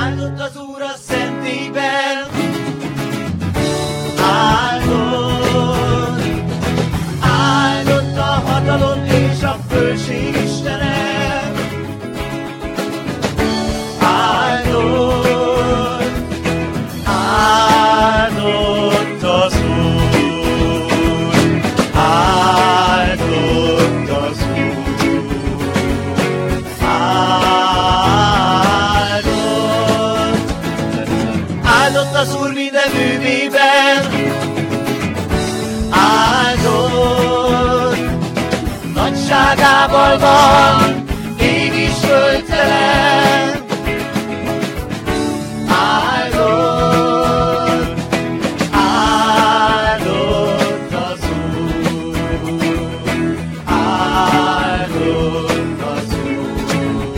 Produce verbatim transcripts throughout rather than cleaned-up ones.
Áldott az Úr a szentében, áldott, áldott a hatalom és a fölség Istene. Áldott, áldott az Úr, áldott az Úr, áldott, áldott az Úr minden művében, áldott, nagyságával van, ég is földtelen. Áldott, áldott az Úr, áldott az Úr,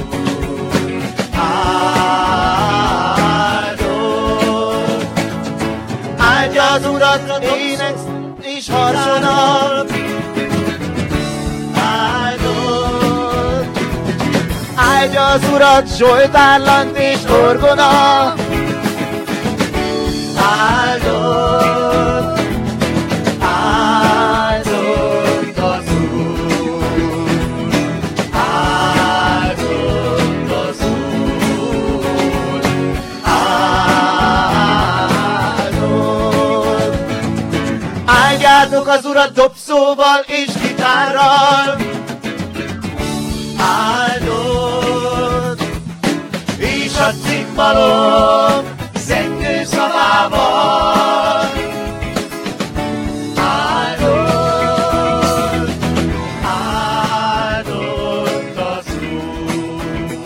áldott. Áldja az Urat ének és harsonal, áldott. Áldja az Urat zsoltárlant és orgona, áldott, áldott az Úr, áldott az Úr, áldott. Áldjátok az Urat dobszóval és gitárral, áldott, és a cimbalom zengő szavával. Áldott, áldott az Úr,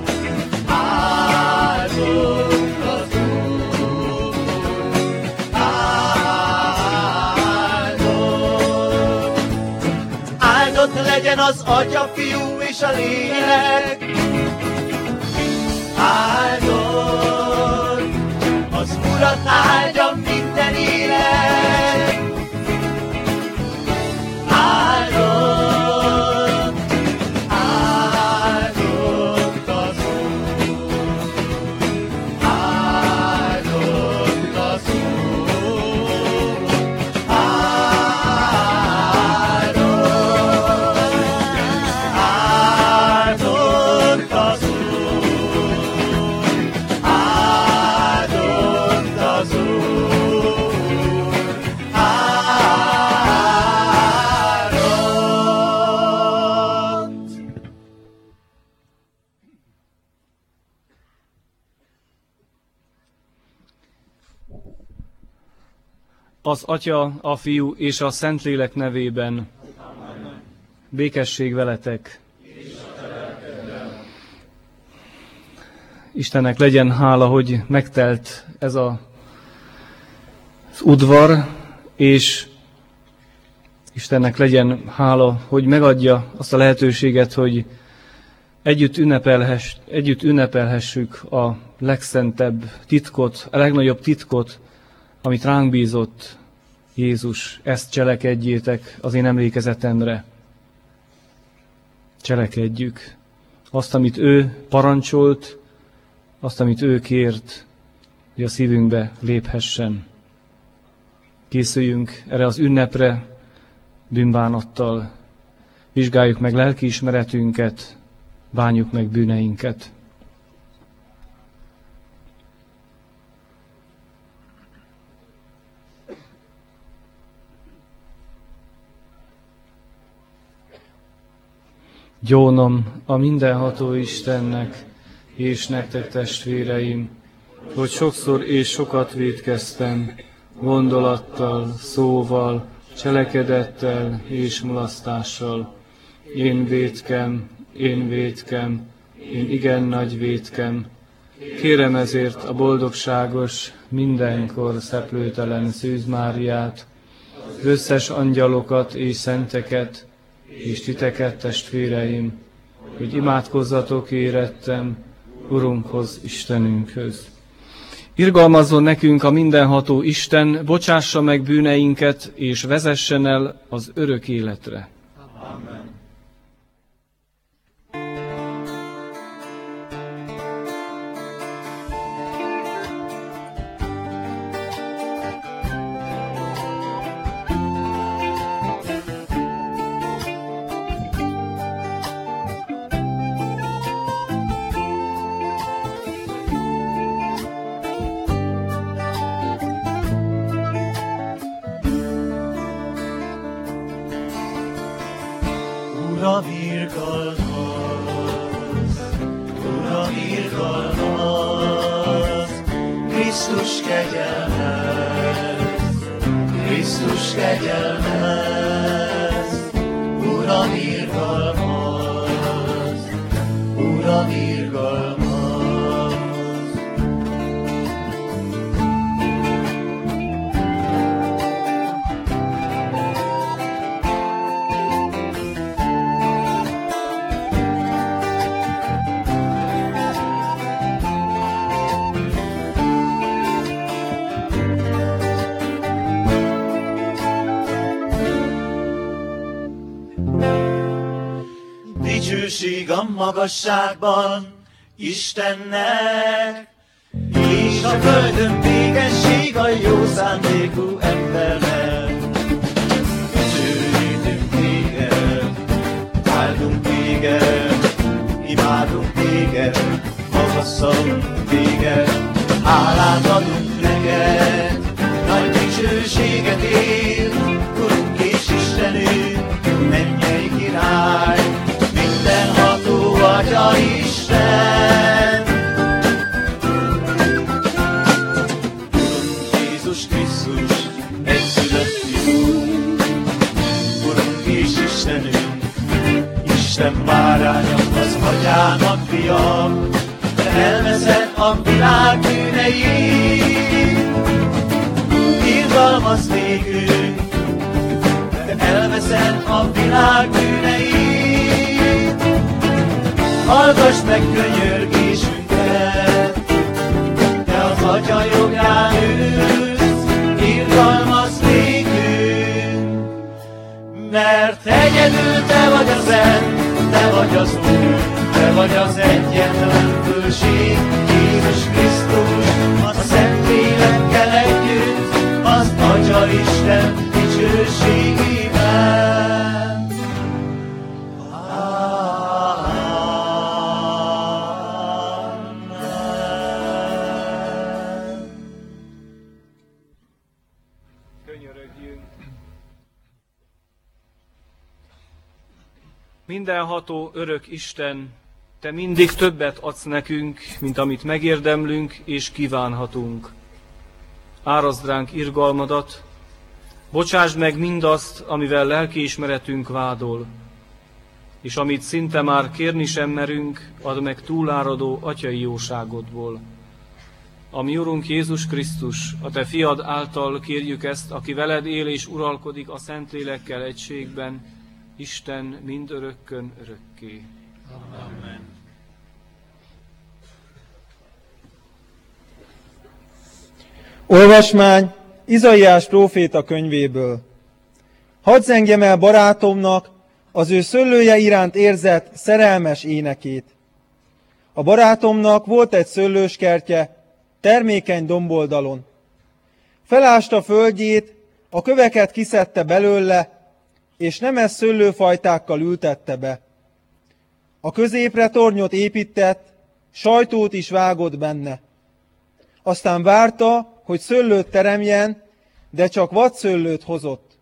áldott az Úr, áldott. Áldott legyen az Atya, Fiú és a Lélek, áldott, az Urat áldja minden élet. Áldott, áldott az Úr, áldott az Úr, áldott, áldott az Úr, áldott az Úr, áldott. Az Atya, a Fiú és a Szentlélek nevében. Amen. Békesség veletek. Istennek legyen hála, hogy megtelt ez a, az udvar, és Istennek legyen hála, hogy megadja azt a lehetőséget, hogy együtt, ünnepelhess, együtt ünnepelhessük a legszentebb titkot, a legnagyobb titkot, amit ránk bízott Jézus. Ezt cselekedjétek az én emlékezetemre. Cselekedjük azt, amit ő parancsolt, azt, amit ő kért, hogy a szívünkbe léphessen. Készüljünk erre az ünnepre bűnbánattal, vizsgáljuk meg lelkiismeretünket, bánjuk meg bűneinket. Gyónom a mindenható Istennek, és nektek testvéreim, hogy sokszor és sokat vétkeztem, gondolattal, szóval, cselekedettel és mulasztással. Én vétkem, én vétkem, én igen nagy vétkem. Kérem ezért a boldogságos, mindenkor szeplőtelen Szűz Máriát, az összes angyalokat és szenteket, és titeket, testvéreim, hogy imádkozzatok érettem Urunkhoz, Istenünkhöz. Irgalmazzon nekünk a mindenható Isten, bocsássa meg bűneinket, és vezessen el az örök életre. Amen. Krisztus kegyelmez, Krisztus kegyelmez, Uram irgalmaz, Uram irgalmaz. Dicsőség a magasságban Istennek, és a földön végesség a jó szándékú embernek. Dicsőítünk téged, áldunk téged, imádunk téged, magasztalunk téged, hálát adunk neked, nagy dicsőséget ér, Urunk és Istenünk, mennyei király, mindenható Atya Isten. Urunk Jézus Krisztus, egyszülött Fiúnk, Urunk és Istenünk, Isten báránya, az Atyának fia, te elveszed a világ bűneit, irgalmaz nékünk, te elveszed a világ bűneit. Hallgass meg könyörgésünket, te az Atya jobbján ülsz, irgalmaz nékünk. Mert egyedül te vagy a Szent, te vagy az Úr, te vagy az egyetlen főség, Jézus Krisztus, a Szent Lélekkel együtt, az Atya Isten dicsőségében. Könyörögjünk. Mindenható örök Isten, te mindig többet adsz nekünk, mint amit megérdemlünk és kívánhatunk. Árazd ránk irgalmadat, bocsásd meg mindazt, amivel lelkiismeretünk vádol, és amit szinte már kérni sem merünk, add meg túláradó atyai jóságodból. A mi Urunk Jézus Krisztus, a te fiad által kérjük ezt, aki veled él és uralkodik a Szentlélekkel egységben, Isten mindörökkön örökké. Amen. Olvasmány Izaiás próféta könyvéből. Hadd zengjem el barátomnak az ő szőlője iránt érzett szerelmes énekét. A barátomnak volt egy szőlőskertje, termékeny domboldalon. Felásta földjét, a köveket kiszedte belőle, és nemes szőlőfajtákkal ültette be. A középre tornyot épített, sajtót is vágott benne. Aztán várta, hogy szőlőt teremjen, de csak vadszőlőt hozott.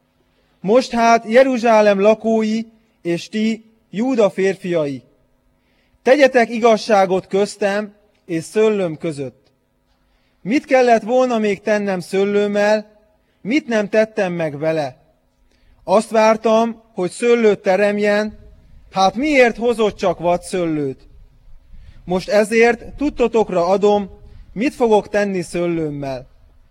Most hát Jeruzsálem lakói és ti, Júda férfiai, tegyetek igazságot köztem és szőlőm között. Mit kellett volna még tennem szőlőmmel, mit nem tettem meg vele? Azt vártam, hogy szőlőt teremjen, hát miért hozott csak vadszőlőt? Most ezért tudtotokra adom, mit fogok tenni szőlőmmel.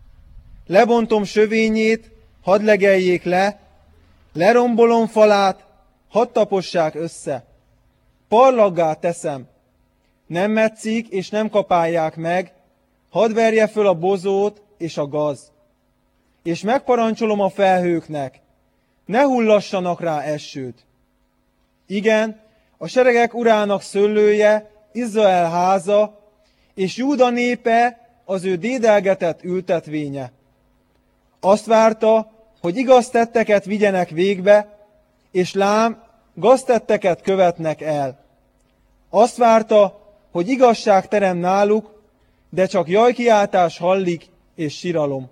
Lebontom sövényét, hadd legeljék le, lerombolom falát, hadd tapossák össze. Parlaggá teszem, nem metszik és nem kapálják meg, hadd verje föl a bozót és a gaz. És megparancsolom a felhőknek, ne hullassanak rá esőt. Igen, a seregek urának szőlője, Izrael háza, és Júda népe az ő dédelgetett ültetvénye. Azt várta, hogy igaz tetteket vigyenek végbe, és lám, gaztetteket követnek el. Azt várta, hogy igazság terem náluk, de csak jajkiáltás hallik és siralom.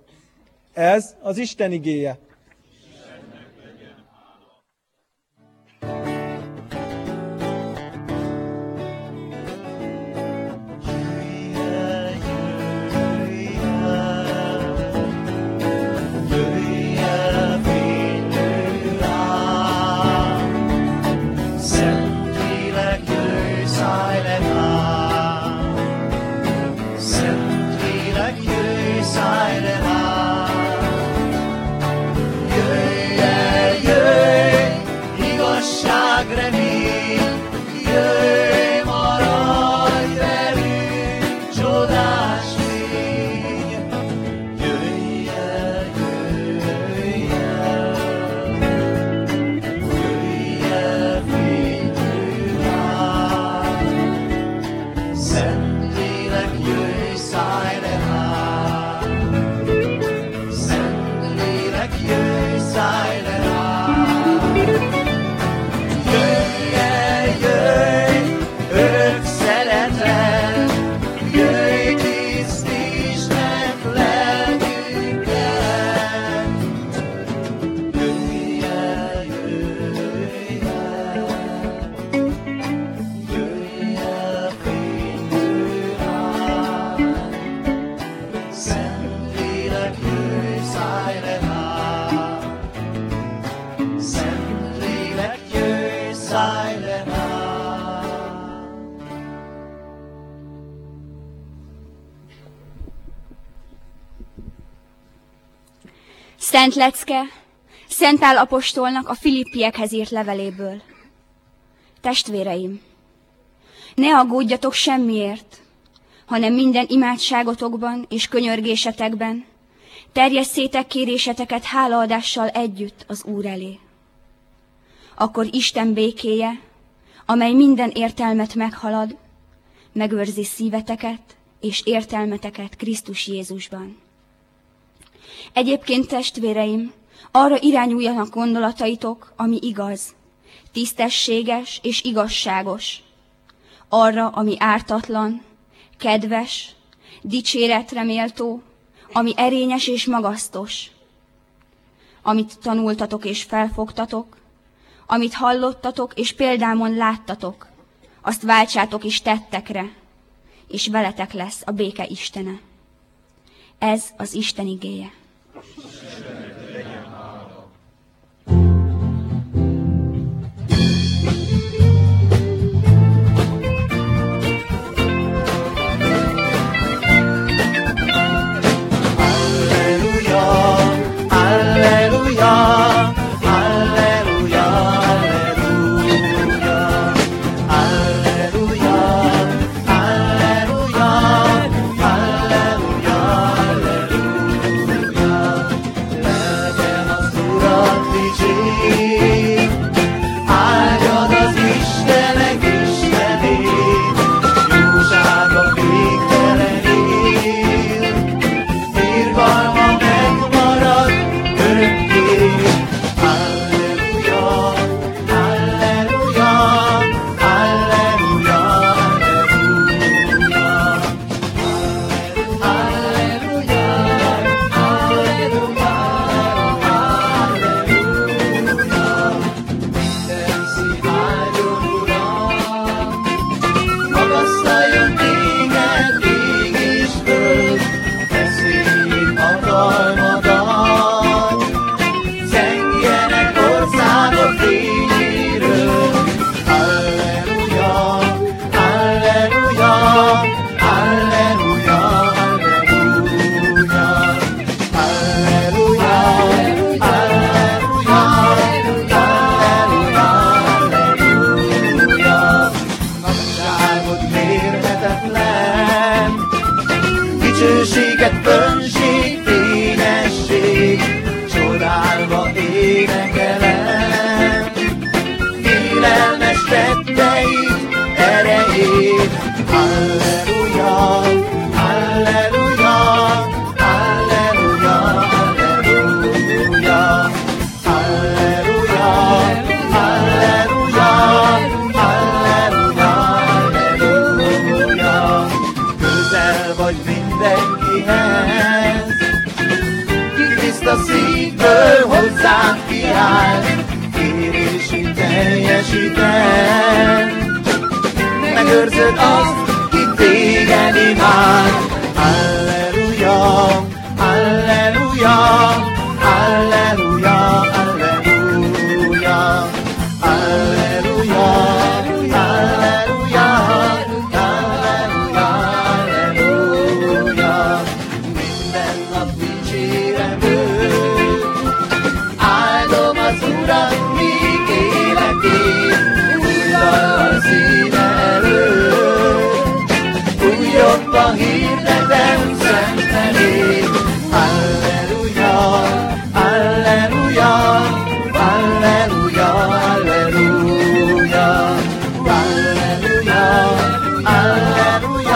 Ez az Isten igéje. Jöjj Szentlélek, jöjj, szállj le rám. Szentlélek, jöjj, szállj le rám. Jöjj el, jöjj, örök szeretet, jöjj, tisztítsd meg lelkünket. Jöjj el, jöjj el, jöjj el, fénylő ránk. Szentlélek, jöjj, szállj le rám. Szentlélek, jöjj, szállj le rám. Szent lecke Szent Pál apostolnak a Filippiekhez írt leveléből. Testvéreim, ne aggódjatok semmiért, hanem minden imádságotokban és könyörgésetekben terjesszétek kéréseteket hálaadással együtt az Úr elé. Akkor Isten békéje, amely minden értelmet meghalad, megőrzi szíveteket és értelmeteket Krisztus Jézusban. Egyébként, testvéreim, arra irányuljanak gondolataitok, ami igaz, tisztességes és igazságos, arra, ami ártatlan, kedves, dicséretre méltó, ami erényes és magasztos, amit tanultatok és felfogtatok, amit hallottatok és példámon láttatok, azt váltsátok is tettekre, és veletek lesz a béke Istene. Ez az Isten igéje. Megőrzöd azt, ki téged imád. Alleluja, alleluja, alleluja, alleluja, alleluja, alleluja, alleluja, alleluja. Minden nap dicsérem őt, áldom az Urat, míg életét, újra szíve előtt, újabban hirdetem szent nevét. Alleluja, alleluja, alleluja, alleluja, alleluja, alleluja,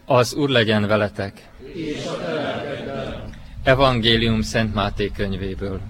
Az Úr legyen veletek! Evangélium Szent Máté könyvéből.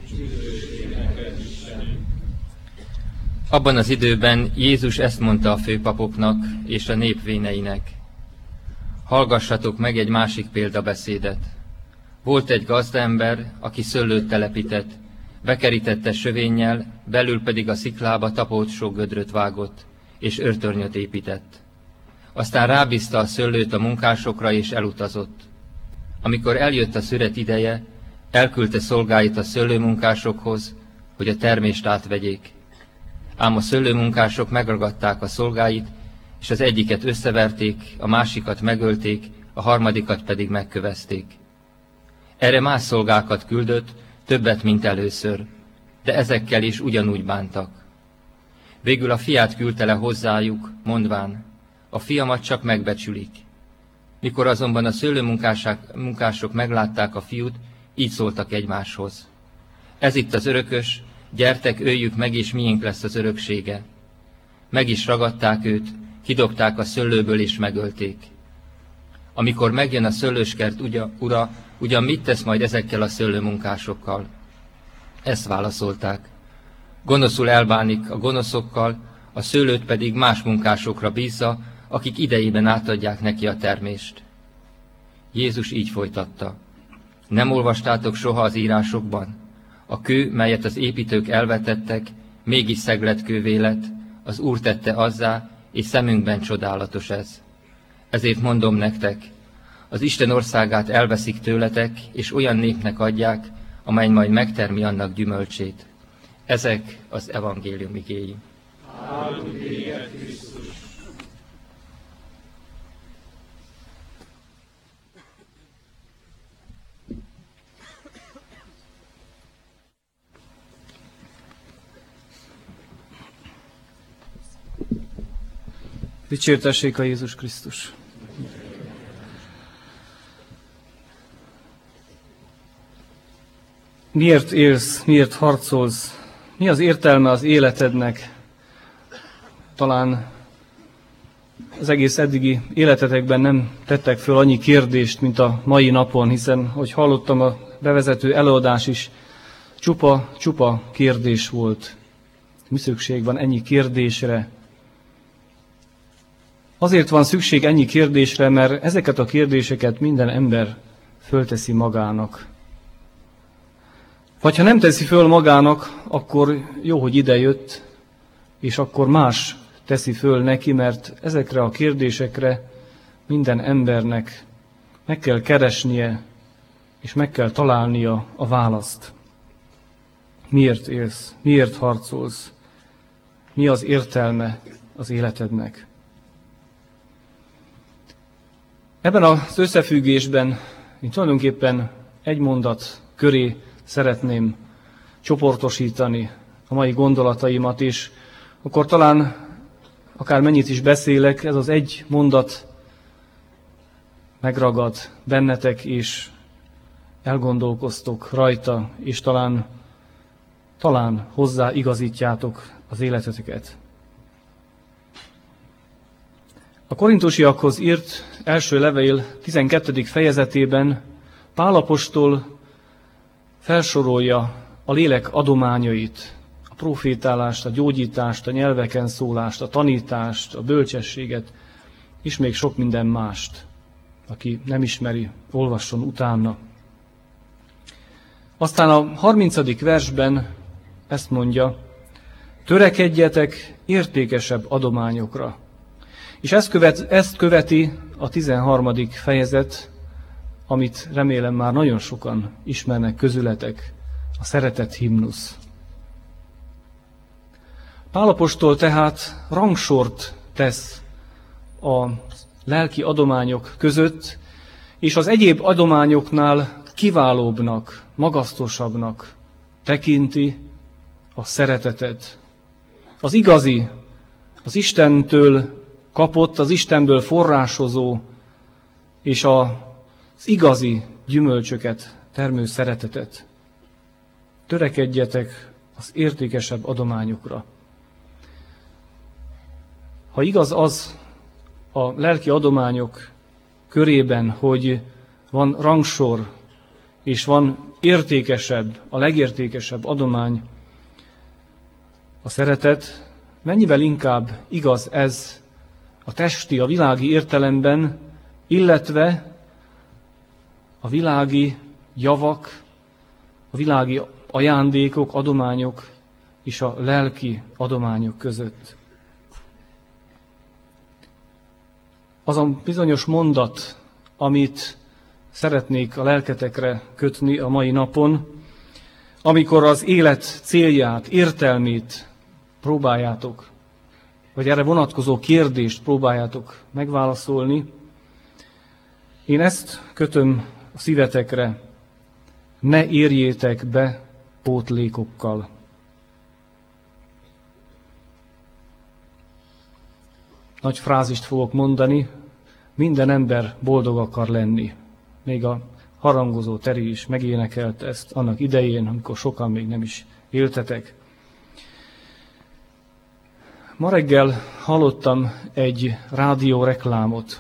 Abban az időben Jézus ezt mondta a főpapoknak és a nép véneinek. Hallgassatok meg egy másik példabeszédet. Volt egy gazdaember, aki szőlőt telepített, bekerítette sövénnyel, belül pedig a sziklába tapolt sok gödröt vágott, és őrtornyot épített. Aztán rábízta a szőlőt a munkásokra, és elutazott. Amikor eljött a szüret ideje, elküldte szolgáit a szőlőmunkásokhoz, hogy a termést átvegyék. Ám a szőlőmunkások megragadták a szolgáit, és az egyiket összeverték, a másikat megölték, a harmadikat pedig megkövezték. Erre más szolgákat küldött, többet, mint először, de ezekkel is ugyanúgy bántak. Végül a fiát küldte le hozzájuk, mondván, a fiamat csak megbecsülik. Mikor azonban a szőlőmunkások meglátták a fiút, így szóltak egymáshoz. Ez itt az örökös, gyertek, öljük meg, és miénk lesz az öröksége. Meg is ragadták őt, kidobták a szőlőből, és megölték. Amikor megjön a szőlőskert ugya, ura, ugyan mit tesz majd ezekkel a szőlőmunkásokkal? Ezt válaszolták. Gonoszul elbánik a gonoszokkal, a szőlőt pedig más munkásokra bízza, akik idejében átadják neki a termést. Jézus így folytatta. Nem olvastátok soha az írásokban? A kő, melyet az építők elvetettek, mégis szegletkővé lett, az Úr tette azzá, és szemünkben csodálatos ez. Ezért mondom nektek, az Isten országát elveszik tőletek, és olyan népnek adják, amely majd megtermi annak gyümölcsét. Ezek az evangélium igéi. Dicsértessék a Jézus Krisztus! Miért élsz, miért harcolsz? Mi az értelme az életednek? Talán az egész eddigi életetekben nem tettek föl annyi kérdést, mint a mai napon, hiszen, hogy hallottam, a bevezető előadás is csupa, csupa kérdés volt. Mi szükség van ennyi kérdésre? Azért van szükség ennyi kérdésre, mert ezeket a kérdéseket minden ember fölteszi magának. Vagy ha nem teszi föl magának, akkor jó, hogy idejött, és akkor más teszi föl neki, mert ezekre a kérdésekre minden embernek meg kell keresnie, és meg kell találnia a választ. Miért élsz? Miért harcolsz? Mi az értelme az életednek? Ebben az összefüggésben én tulajdonképpen egy mondat köré szeretném csoportosítani a mai gondolataimat, és akkor talán akár mennyit is beszélek, ez az egy mondat megragad bennetek, és elgondolkoztok rajta, és talán, talán hozzáigazítjátok az életeteket. A korintusiakhoz írt első levél tizenkettedik fejezetében Pál apostol felsorolja a lélek adományait, a profétálást, a gyógyítást, a nyelveken szólást, a tanítást, a bölcsességet, és még sok minden mást. Aki nem ismeri, olvasson utána. Aztán a harmincadik versben ezt mondja, törekedjetek értékesebb adományokra. És ezt, követ, ezt követi a tizenharmadik fejezet, amit remélem már nagyon sokan ismernek közületek, a szeretet himnusz. Pál apostol tehát rangsort tesz a lelki adományok között, és az egyéb adományoknál kiválóbbnak, magasztosabbnak tekinti a szeretetet. Az igazi, az Istentől kapott, az Istenből forrásozó, és az igazi gyümölcsöket termő szeretetet. Törekedjetek az értékesebb adományokra. Ha igaz az a lelki adományok körében, hogy van rangsor, és van értékesebb, a legértékesebb adomány, a szeretet, mennyivel inkább igaz ez a testi, a világi értelemben, illetve a világi javak, a világi ajándékok, adományok és a lelki adományok között. Az a bizonyos mondat, amit szeretnék a lelketekre kötni a mai napon, amikor az élet célját, értelmét próbáljátok, vagy erre vonatkozó kérdést próbáljátok megválaszolni, én ezt kötöm a szívetekre, ne érjétek be pótlékokkal. Nagy frázist fogok mondani, minden ember boldog akar lenni. Még a harangozó Teri is megénekelte ezt annak idején, amikor sokan még nem is éltetek. Ma reggel hallottam egy rádióreklámot.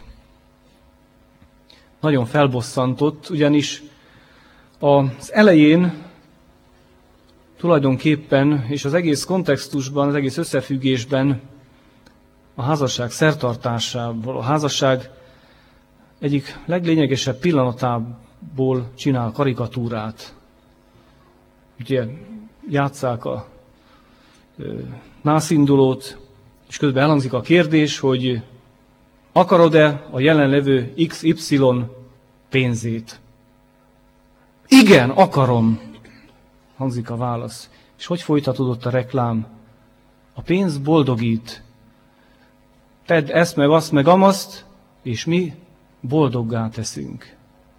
Nagyon felbosszantott, ugyanis az elején tulajdonképpen, és az egész kontextusban, az egész összefüggésben a házasság szertartásából, a házasság egyik leglényegesebb pillanatából csinál karikatúrát. Ugye játsszák a ö, nászindulót, és közben elhangzik a kérdés, hogy akarod-e a jelenlevő iksz ipszilon pénzét? Igen, akarom, hangzik a válasz. És hogy folytatódott a reklám? A pénz boldogít. Tedd ezt, meg azt, meg amaszt, és mi boldoggá teszünk.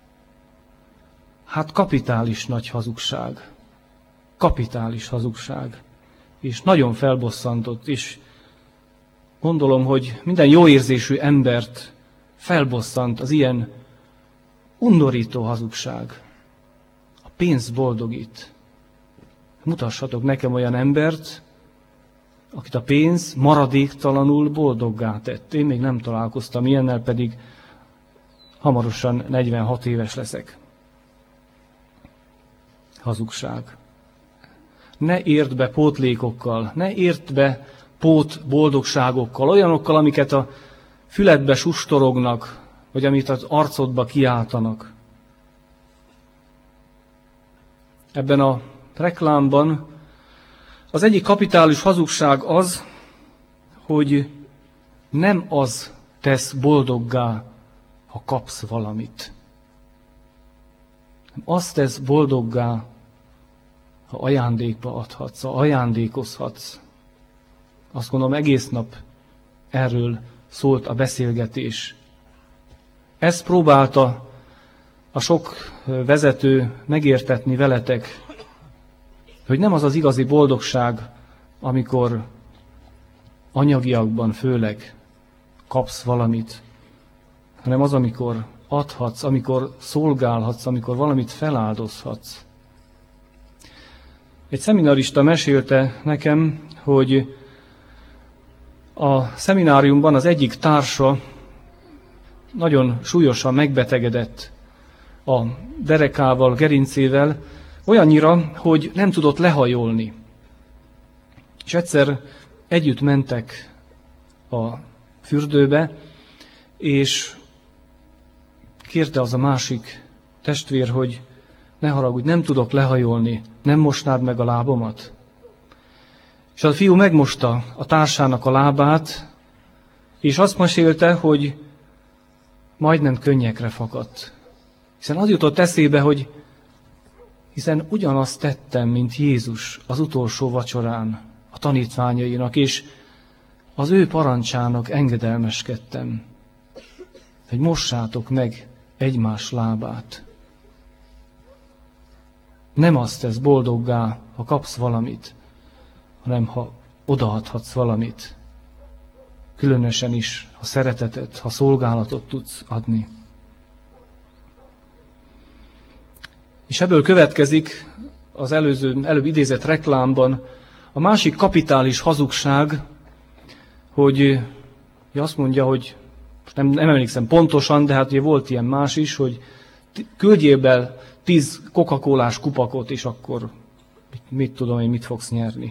Hát kapitális nagy hazugság. Kapitális hazugság. És nagyon felbosszantott, és gondolom, hogy minden jóérzésű embert felbosszant az ilyen undorító hazugság. A pénz boldogít. Mutassatok nekem olyan embert, akit a pénz maradéktalanul boldoggá tett. Én még nem találkoztam ilyennel, pedig hamarosan negyvenhat éves leszek. Hazugság. Ne érd be pótlékokkal, ne érd be pót boldogságokkal, olyanokkal, amiket a füledbe sustorognak, vagy amit az arcodba kiáltanak. Ebben a reklámban az egyik kapitális hazugság az, hogy nem az tesz boldoggá, ha kapsz valamit. Az tesz boldoggá, ha ajándékba adhatsz, ha ajándékozhatsz. Azt gondolom, egész nap erről szólt a beszélgetés. Ezt próbálta a sok vezető megértetni veletek, hogy nem az az igazi boldogság, amikor anyagiakban főleg kapsz valamit, hanem az, amikor adhatsz, amikor szolgálhatsz, amikor valamit feláldozhatsz. Egy szeminarista mesélte nekem, hogy a szemináriumban az egyik társa nagyon súlyosan megbetegedett a derekával, gerincével, olyannyira, hogy nem tudott lehajolni. És egyszer együtt mentek a fürdőbe, és kérte az a másik testvér, hogy ne haragudj, nem tudok lehajolni, nem mosnád meg a lábamat? És a fiú megmosta a társának a lábát, és azt mesélte, hogy majdnem könnyekre fakadt. Hiszen az jutott eszébe, hogy hiszen ugyanazt tettem, mint Jézus az utolsó vacsorán a tanítványainak, és az ő parancsának engedelmeskedtem, hogy mossátok meg egymás lábát. Nem azt tesz boldoggá, ha kapsz valamit, hanem ha odaadhatsz valamit. Különösen is, ha szeretetet, ha szolgálatot tudsz adni. És ebből következik az előző, előbb idézett reklámban a másik kapitális hazugság, hogy azt mondja, hogy nem, nem emlékszem pontosan, de hát ugye volt ilyen más is, hogy küldjél be tíz Coca-Colás kupakot, és akkor mit, mit tudom én, mit fogsz nyerni.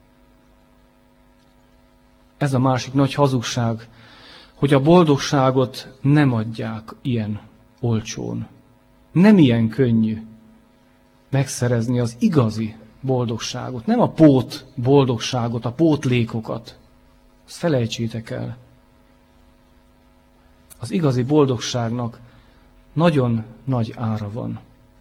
Ez a másik nagy hazugság, hogy a boldogságot nem adják ilyen olcsón. Nem ilyen könnyű megszerezni az igazi boldogságot, nem a pót boldogságot, a pótlékokat. Azt felejtsétek el. Az igazi boldogságnak nagyon nagy ára van.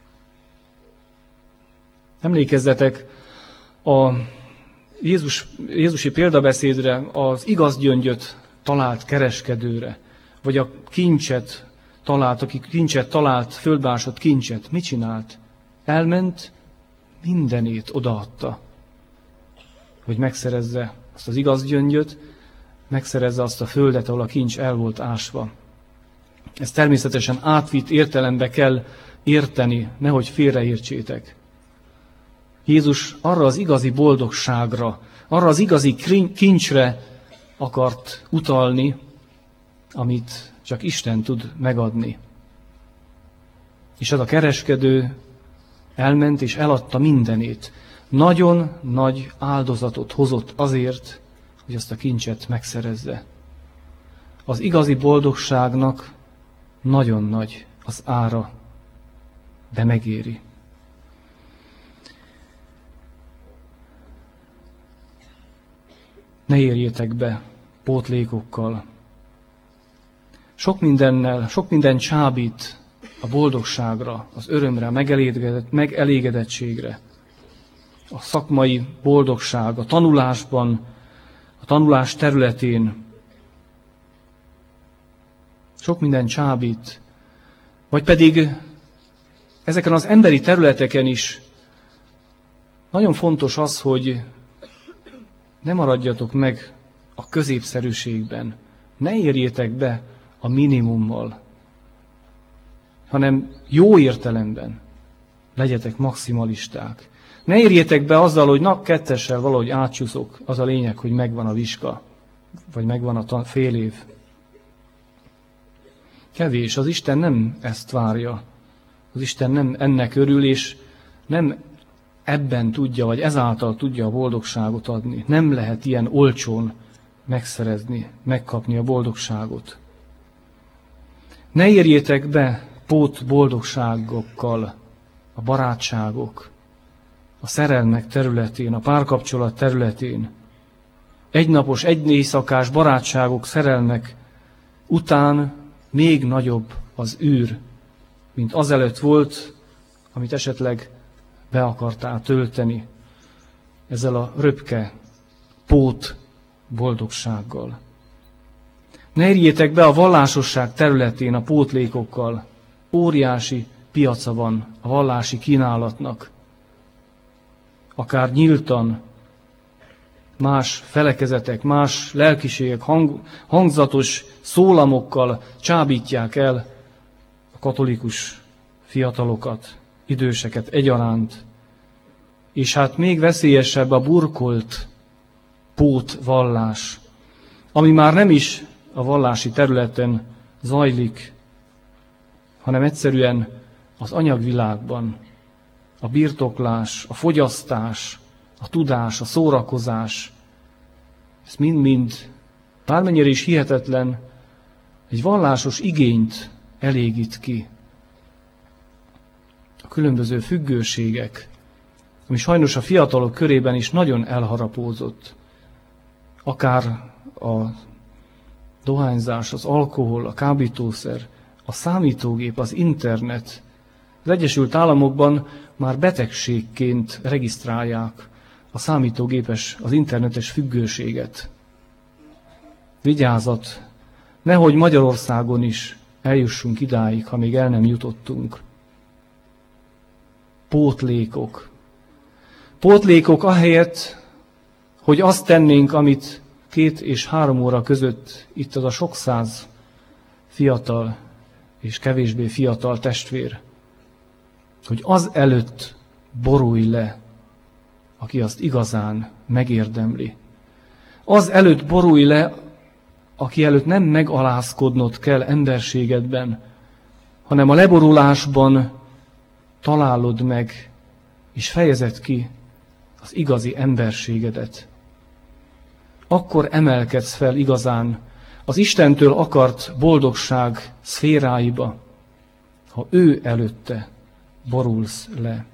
Emlékezzetek a Jézus, Jézusi példabeszédre, az igaz gyöngyöt talált kereskedőre, vagy a kincset talált, aki kincset talált, földbásott kincset. Mit csinált? Elment, mindenét odaadta, hogy megszerezze azt az igaz gyöngyöt, megszerezze azt a földet, ahol a kincs el volt ásva. Ezt természetesen átvitt értelembe kell érteni, nehogy félreértsétek. Jézus arra az igazi boldogságra, arra az igazi kincsre akart utalni, amit csak Isten tud megadni. És ez a kereskedő elment és eladta mindenét. Nagyon nagy áldozatot hozott azért, hogy azt a kincset megszerezze. Az igazi boldogságnak nagyon nagy az ára, de megéri. Ne érjétek be pótlékokkal. Sok mindennel, sok minden csábít a boldogságra, az örömre, a megelégedettségre. A szakmai boldogság, a tanulásban, a tanulás területén. Sok minden csábít. Vagy pedig ezeken az emberi területeken is nagyon fontos az, hogy ne maradjatok meg a középszerűségben. Ne érjétek be a minimummal, hanem jó értelemben legyetek maximalisták. Ne érjétek be azzal, hogy na, kettessel valahogy átcsúszok, az a lényeg, hogy megvan a vizsga, vagy megvan a fél év. Kevés, az Isten nem ezt várja. Az Isten nem ennek örül, és nem ebben tudja, vagy ezáltal tudja a boldogságot adni. Nem lehet ilyen olcsón megszerezni, megkapni a boldogságot. Ne érjétek be pót boldogságokkal a barátságok, a szerelmek területén, a párkapcsolat területén. Egynapos, egy éjszakás barátságok, szerelmek után még nagyobb az űr, mint azelőtt volt, amit esetleg be akartál tölteni ezzel a röpke pót boldogsággal. Ne érjétek be a vallásosság területén a pótlékokkal. Óriási piaca van a vallási kínálatnak. Akár nyíltan, más felekezetek, más lelkiségek hang, hangzatos szólamokkal csábítják el a katolikus fiatalokat, időseket egyaránt. És hát még veszélyesebb a burkolt pótvallás, ami már nem is a vallási területen zajlik, hanem egyszerűen az anyagvilágban, a birtoklás, a fogyasztás, a tudás, a szórakozás, ez mind-mind, bármennyire is hihetetlen, egy vallásos igényt elégít ki. A különböző függőségek, ami sajnos a fiatalok körében is nagyon elharapózott. Akár a dohányzás, az alkohol, a kábítószer, a számítógép, az internet. Az Egyesült Államokban már betegségként regisztrálják a számítógépes, az internetes függőséget. Vigyázat, nehogy Magyarországon is eljussunk idáig, ha még el nem jutottunk. Pótlékok. Pótlékok ahelyett, hogy azt tennénk, amit két és három óra között itt az a sok száz fiatal és kevésbé fiatal testvér, hogy az előtt borulj le, aki azt igazán megérdemli. Az előtt borulj le, aki előtt nem megalázkodnod kell emberségedben, hanem a leborulásban találod meg, és fejezed ki az igazi emberségedet. Akkor emelkedsz fel igazán az Istentől akart boldogság szféráiba, ha ő előtte borulsz le.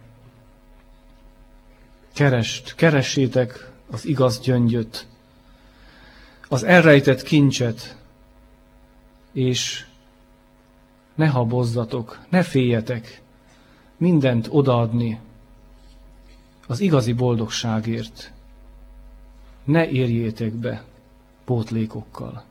Kerest, keressétek az igaz gyöngyöt, az elrejtett kincset, és ne habozzatok, ne féljetek mindent odaadni az igazi boldogságért. Ne érjétek be pótlékokkal.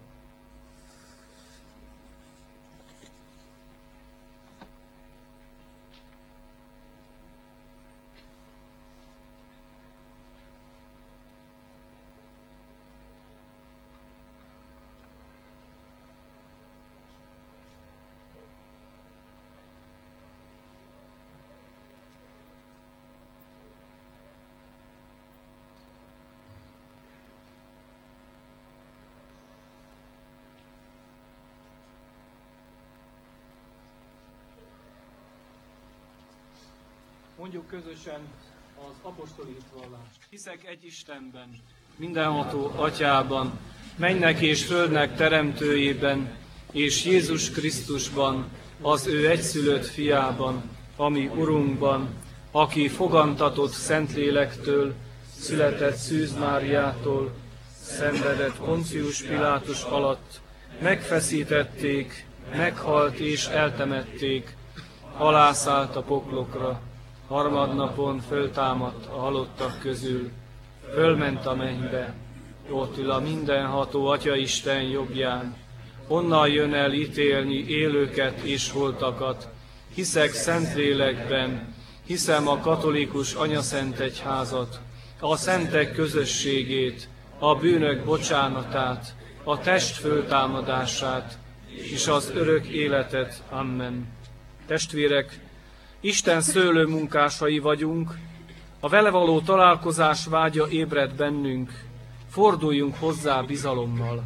Mondjuk közösen az apostoli hitvallást. Hiszek egy Istenben, mindenható Atyában, mennek és földnek teremtőjében, és Jézus Krisztusban, az ő egyszülött fiában, ami Urunkban, aki fogantatott Szentlélektől, született Szűz Máriától, szenvedett Poncius Pilátus alatt, megfeszítették, meghalt és eltemették, alászállt a poklokra, harmadnapon föltámadt a halottak közül, fölment a mennybe, ott ül a mindenható Atyaisten jobbján, onnan jön el ítélni élőket és holtakat. Hiszek Szentlélekben, hiszem a katolikus anyaszent egyházat, a szentek közösségét, a bűnök bocsánatát, a test föltámadását és az örök életet. Amen. Testvérek, Isten szőlő munkásai vagyunk, a vele való találkozás vágya ébred bennünk, forduljunk hozzá bizalommal.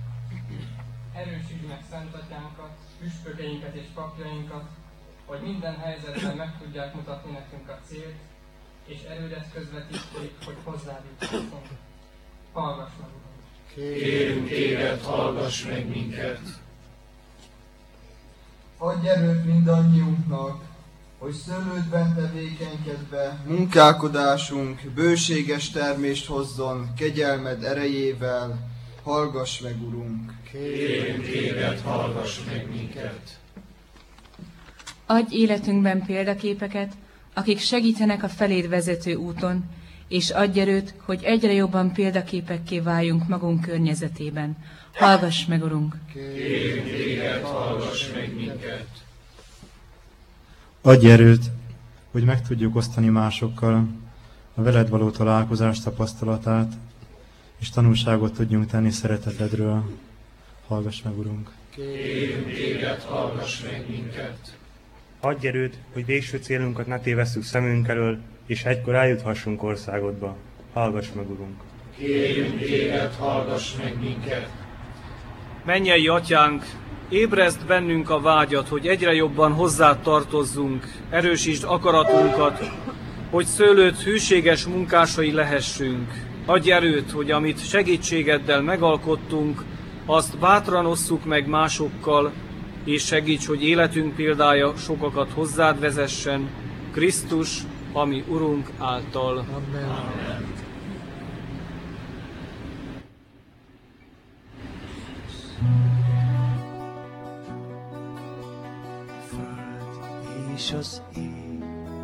Erősítsd meg Szent Atyánkat, püspökeinket és papjainkat, hogy minden helyzetben meg tudják mutatni nekünk a célt, és erődet közvetítség, hogy hozzád juthassunk. Hallgass meg, Uram! Kérünk téged, hallgass meg minket! Adj erőt mindannyiunknak, hogy szőlődben tevékenykedve munkálkodásunk bőséges termést hozzon kegyelmed erejével. Hallgass meg, Urunk! Kérünk téged, hallgass meg minket! Adj életünkben példaképeket, akik segítenek a feléd vezető úton, és adj erőt, hogy egyre jobban példaképekké váljunk magunk környezetében. Hallgass meg, Urunk! Kérünk téged, hallgass meg minket! Adj erőt, hogy meg tudjuk osztani másokkal a veled való találkozás tapasztalatát, és tanulságot tudjunk tenni szeretetedről. Hallgass meg, Urunk! Kérünk téged, hallgass meg minket! Adj erőt, hogy végső célunkat ne tévesszük szemünk elől, és egykor eljuthassunk országodba. Hallgass meg, Urunk! Kérünk téged, hallgass meg minket! Mennyei Atyánk, ébrezd bennünk a vágyat, hogy egyre jobban hozzád tartozzunk, erősítsd akaratunkat, hogy szőlőd hűséges munkásai lehessünk. Adj erőt, hogy amit segítségeddel megalkottunk, azt bátran osszuk meg másokkal, és segíts, hogy életünk példája sokakat hozzád vezessen, Krisztus, ami Urunk által. Amen. Amen. Föld és az ég,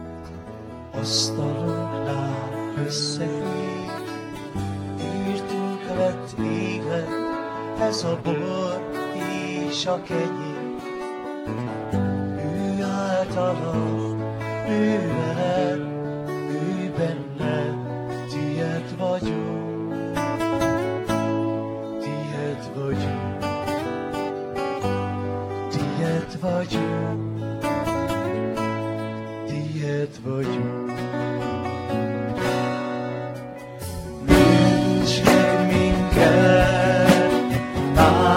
asztalunknál összefér, írtunk lett élet, ez a bor és a kenyér. Ő általad, ő veled, ő benned, tied vagyunk, tied vagyunk, tied vagyunk, tied vagyunk. Nincs meg minket,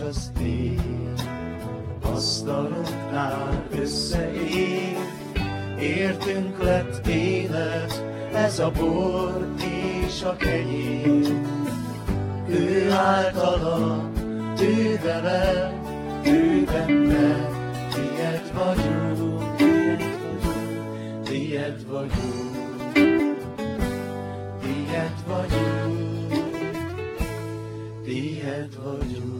az tél, asztalunknál összeér, értünk lett élet, ez a bor és a kenyér. Ő általa, ő vele, ő benne, tied vagyunk, tied vagyunk, tied vagyunk, tied vagyunk.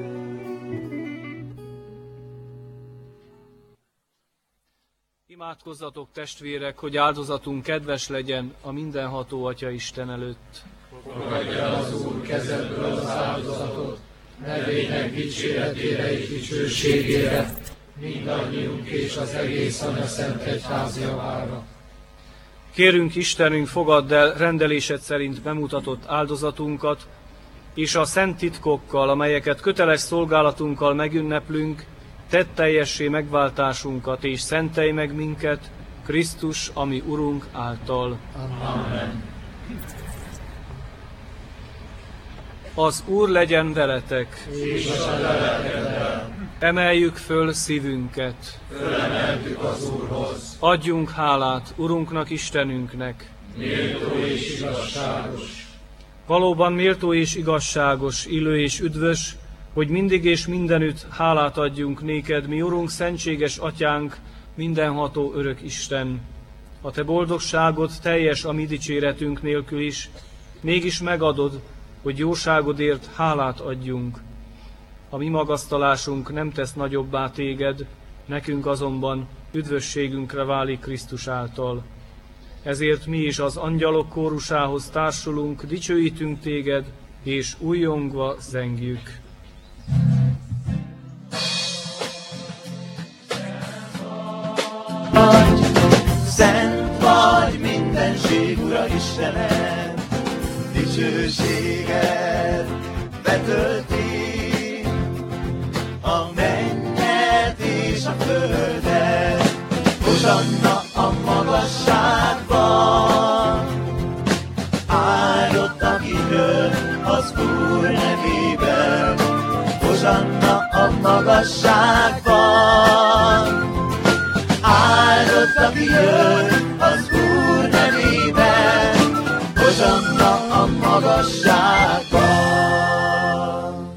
Imádkozzatok, testvérek, hogy áldozatunk kedves legyen a mindenható Atya Isten előtt. Fogadj el az Úr kezedből az áldozatot, nevének dicséretére és dicsőségére, mindannyiunk és az egész Anya Szent Egyház javára. Kérünk Istenünk, fogadd el rendelésed szerint bemutatott áldozatunkat, és a szent titkokkal, amelyeket köteles szolgálatunkkal megünneplünk, tedd teljessé megváltásunkat, és szentelj meg minket, Krisztus, ami Urunk által. Amen. Az Úr legyen veletek, És a lelkeddel. Emeljük föl szívünket. Fölemeltük az Úrhoz. Adjunk hálát Urunknak, Istenünknek. Méltó és igazságos. Valóban méltó és igazságos, illő és üdvös, hogy mindig és mindenütt hálát adjunk néked, mi Urunk, szentséges Atyánk, mindenható örök Isten. A te boldogságod teljes a mi dicséretünk nélkül is, mégis megadod, hogy jóságodért hálát adjunk. A mi magasztalásunk nem tesz nagyobbá téged, nekünk azonban üdvösségünkre válik Krisztus által. Ezért mi is az angyalok kórusához társulunk, dicsőítünk téged, és újjongva zengjük. Vagy, szent vagy, mindenség Ura Istenem, dicsőséged betölti a mennyet és a földet. Hozsanna a magasságban, áldott aki jön az Úr nevében. Hozsanna a magasságban, áldott aki jön az Úr nevében. Hozsanna a magasságban.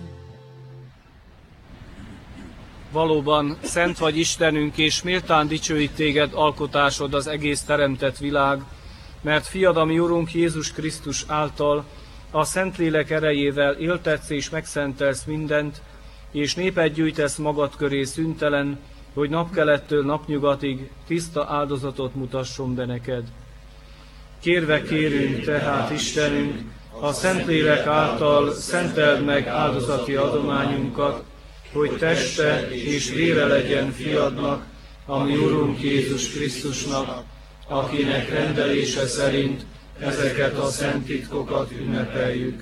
Valóban szent vagy Istenünk, és méltán dicsőít téged alkotásod, az egész teremtett világ, mert fiad, a mi Urunk Jézus Krisztus által a Szentlélek erejével éltetsz és megszentelsz mindent, és népet gyűjtesz magad köré szüntelen, hogy napkelettől napnyugatig tiszta áldozatot mutasson be neked. Kérve kérünk tehát, Istenünk, a Szentlélek által szenteld meg áldozati adományunkat, hogy teste és vére legyen fiadnak, a mi Urunk Jézus Krisztusnak, akinek rendelése szerint ezeket a szent titkokat ünnepeljük.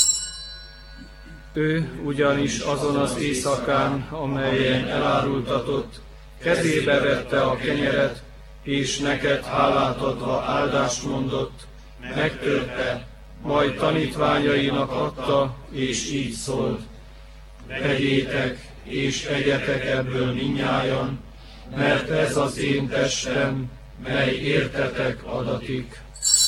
Ő ugyanis azon az éjszakán, amelyen elárultatott, kezébe vette a kenyeret, és neked hálát adva áldást mondott, megtörte, majd tanítványainak adta, és így szólt: vegyétek, és egyetek ebből mindnyájan, mert ez az én testem, mely értetek adatik.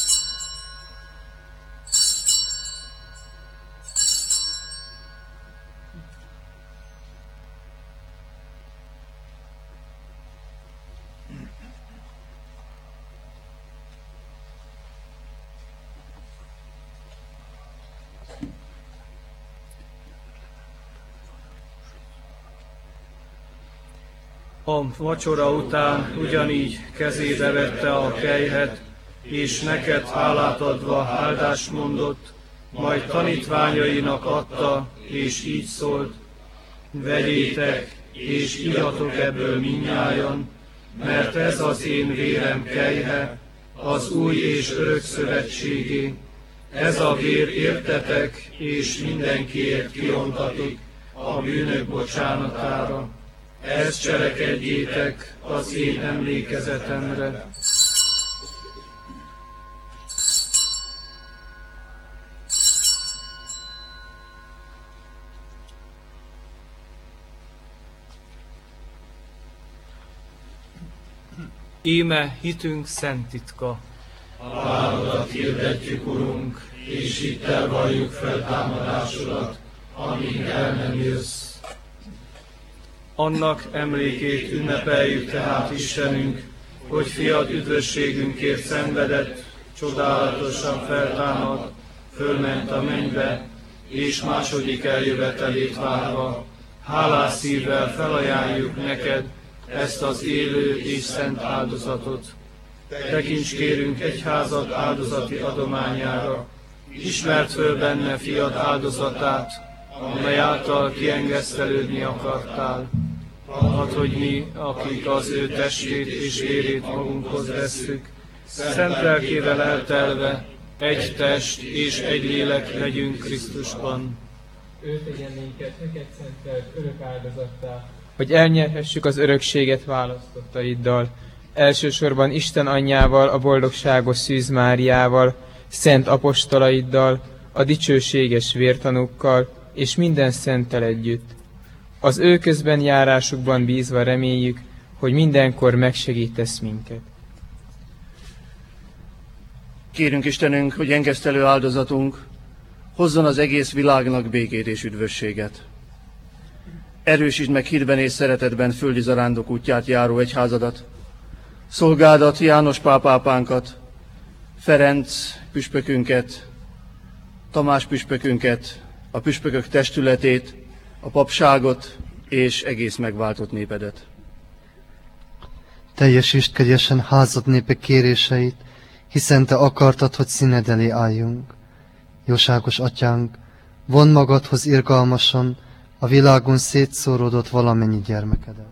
A vacsora után ugyanígy kezébe vette a kelyhet, és neked hálát adva áldást mondott, majd tanítványainak adta, és így szólt: vegyétek, és igyatok ebből mindnyájan, mert ez az én vérem kelyhe, az új és örök szövetségé. Ez a vér értetek, és mindenkiért kiontatik a bűnök bocsánatára. Ezt cselekedjétek az én emlékezetemre. Íme hitünk szent titka. Halálodat hirdetjük, Urunk, és hittel valljuk feltámadásodat, amíg el nem jössz. Annak emlékét ünnepeljük tehát, Istenünk, hogy fiad üdvösségünkért szenvedett, csodálatosan feltámad, fölment a mennybe, és második eljövetelét várva, hálás szívvel felajánljuk neked ezt az élő és szent áldozatot. Tekints kérünk egyházad áldozati adományára, ismert föl benne fiad áldozatát, amely által kiengesztelődni akartál. Hadd, hogy mi, akik az ő testét és vérét magunkhoz vesszük, szent lelkével eltelve, egy test és egy lélek legyünk Krisztusban. Ő tegyen minket neked szentelt örök áldozattá, hogy elnyerhessük az örökséget választottaiddal, elsősorban Isten anyjával, a boldogságos Szűz Máriával, szent apostolaiddal, a dicsőséges vértanúkkal és minden szenttel együtt. Az ő közben járásukban bízva reméljük, hogy mindenkor megsegítesz minket. Kérünk Istenünk, hogy engesztelő áldozatunk hozzon az egész világnak békét és üdvösséget. Erősítsd meg hitben és szeretetben földi zarándok útját járó egyházadat, szolgádat, János pápápánkat, Ferenc püspökünket, Tamás püspökünket, a püspökök testületét, a papságot és egész megváltott népedet. Teljesítsd kegyesen házad népe kéréseit, hiszen te akartad, hogy színed elé álljunk. Jóságos atyánk, vondd magadhoz irgalmasan a világon szétszóródott valamennyi gyermekedet.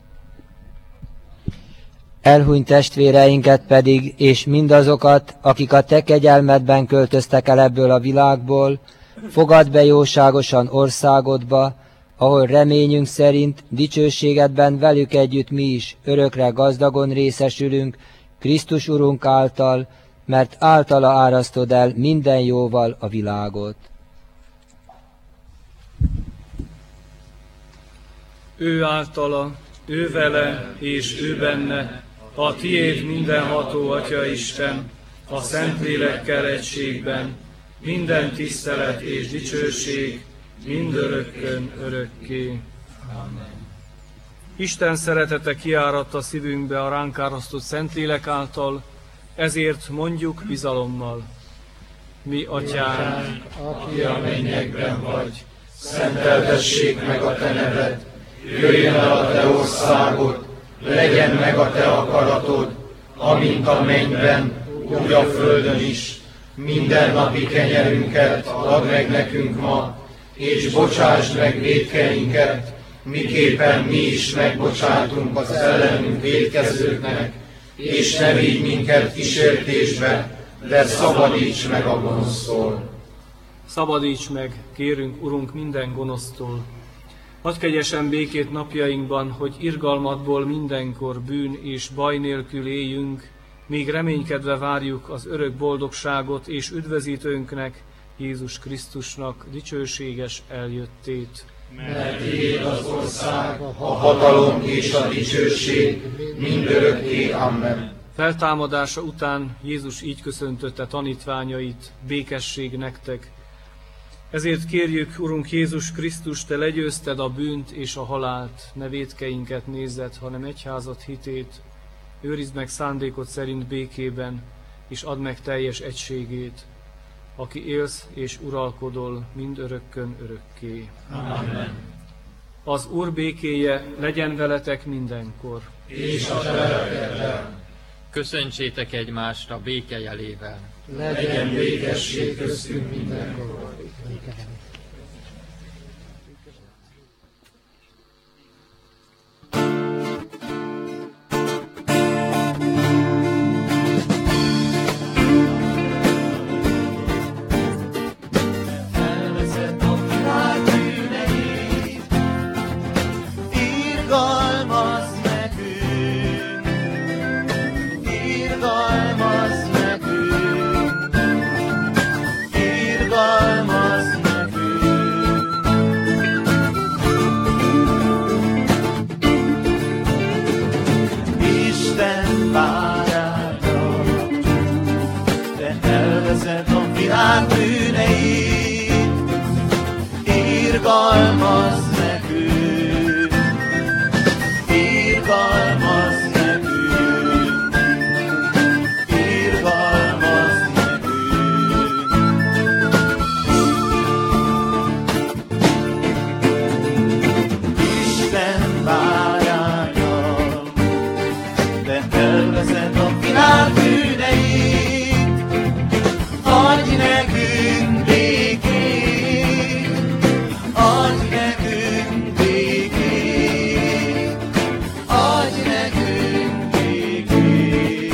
Elhunyt testvéreinket pedig, és mindazokat, akik a te kegyelmedben költöztek el ebből a világból, fogadd be jóságosan országodba, ahol reményünk szerint dicsőségedben velük együtt mi is örökre gazdagon részesülünk, Krisztus Urunk által, mert általa árasztod el minden jóval a világot. Ő általa, ő vele és ő benne, a tiéd mindenható Atya Isten, a Szentlélekkel egységben, minden tisztelet és dicsőség, mindörökkön örökké. Amen. Isten szeretete kiáradt a szívünkbe a ránk árasztott Szentlélek által, ezért mondjuk bizalommal. Mi Atyánk, aki a mennyekben vagy, szenteltessék meg a te neved, jöjjön el a te országod, legyen meg a te akaratod, amint a mennyben, úgy a földön is. Mindennapi kenyerünket add meg nekünk ma, és bocsásd meg vétkeinket, miképpen mi is megbocsátunk az ellenünk vétkezőknek, és ne vigy minket kísértésbe, de szabadíts meg a gonosztól. Szabadíts meg, kérünk, Urunk, minden gonosztól. Adj kegyesen békét napjainkban, hogy irgalmadból mindenkor bűn és baj nélkül éljünk, míg reménykedve várjuk az örök boldogságot és üdvözítőnknek, Jézus Krisztusnak dicsőséges eljöttét. Mert tiéd az ország, a hatalom és a dicsőség mindörökké. Amen. Feltámadása után Jézus így köszöntötte tanítványait, békesség nektek. Ezért kérjük, Urunk Jézus Krisztus, te legyőzted a bűnt és a halált, ne vétkeinket nézed, hanem egyházat hitét. Őrizd meg szándékod szerint békében, és add meg teljes egységét, aki élsz és uralkodol mind örökkön örökké. Amen. Az Úr békéje legyen veletek mindenkor. És a lelkeddel. Köszöntsétek egymást a béke jelével. Legyen békesség köztünk mindenkor. Irgalmaz nekünk, irgalmaz nekünk, irgalmaz nekünk, irgalmaz nekünk. Isten báránya, de elveszed a világ bűneit, adj nekünk békét, adj nekünk békét, adj nekünk békét.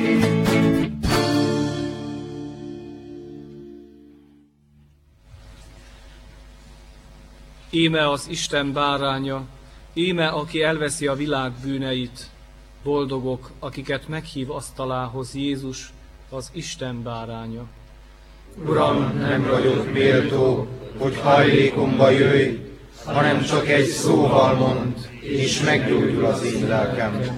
Íme az Isten báránya, íme aki elveszi a világ bűneit. Boldogok, akiket meghív asztalához Jézus, az Isten báránya. Uram, nem vagyok méltó, hogy hajlékomba jöjj, hanem csak egy szóval mondd, és meggyógyul az én lelkem.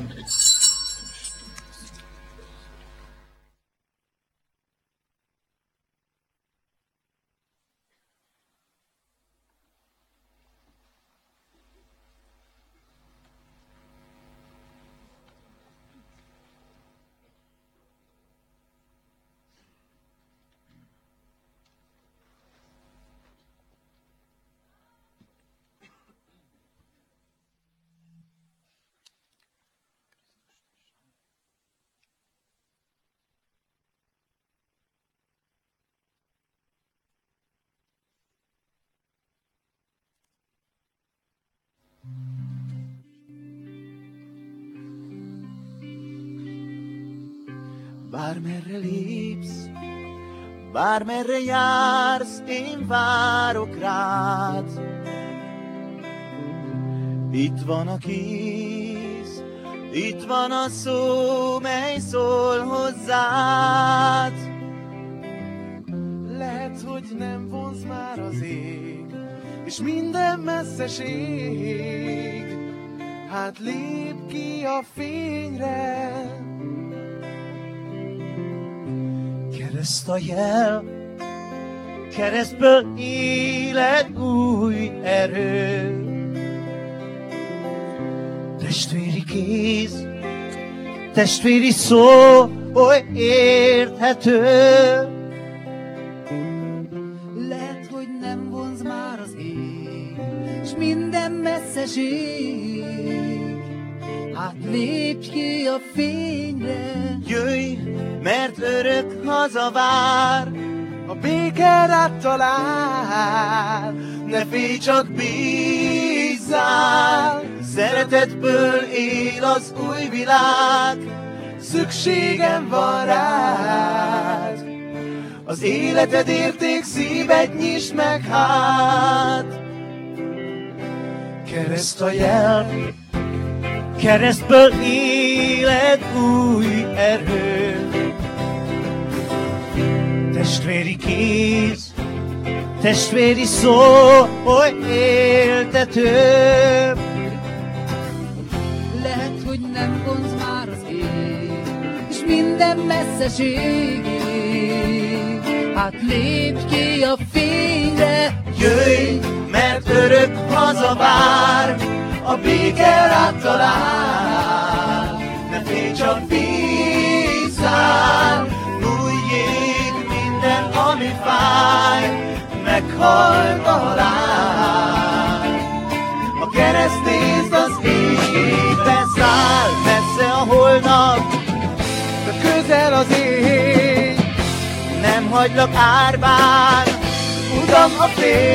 Bármerre lépsz, bármerre jársz, én várok rád. Itt van a kéz, itt van a szó, mely szól hozzád. Lehet, hogy nem vonz már az ég, és minden messzeség. Hát lép ki a fényre. Kereszt a jel, keresztből élet új erő. Testvéri kéz, testvéri szó, oly érthető. Lehet, hogy nem vonz már az ég, s minden messzeség. Hát lépj ki a fényre. Jöjj, mert örök hazavár, a béke rád talál. Ne félj, csak bízzál, szeretetből él az új világ. Szükségem van rád, az életed érték szíved nyisd meg hát. Kereszt a jel, keresztből élet új erő. Testvéri kéz, testvéri szó, oly éltető. Lehet, hogy nem vonz már az ég, és minden messzeség. Hát lépj ki a fényre. Jöjj, mert örök hazavár, a béke rád talál. Ne félj, csak bízzál, új ég minden, ami fáj, meghalt a halál. A kereszt nézd az égbe száll, messze a holnap, de közel az ég. Nem hagylak árván, utam a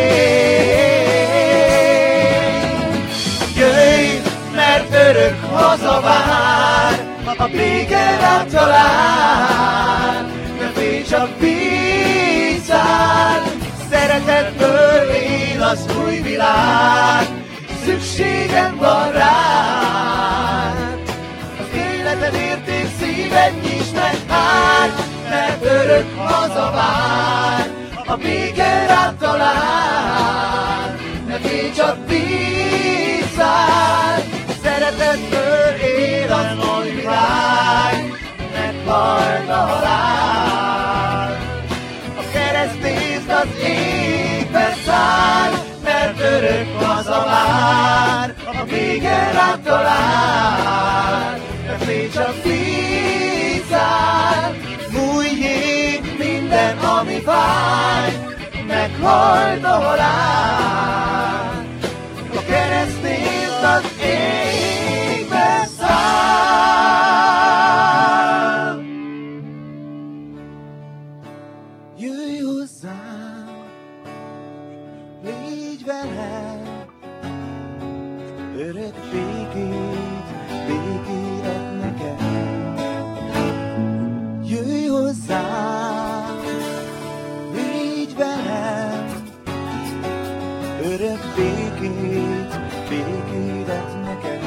fény. Jöjj, mert örök hazavár, a béke rád talál. Ne félj, csak bízzál, szeretetből él az új világ. Szükségem van rád, az életed érték szíved nyisd meg hát. Mert örök hazavár, a béke rád talál. Ne félj, csak bízzál, szeretetből él az új világ. Meghalt a halál, a kereszt nézd az égbe száll. Mert majd, ahol áll, a keresztényt az égbe száll. Jöjj hozzám, légy velem, örök békét, békét ad nekem. Jöjj hozzám, légy velem, örök békét, békét ad nekem.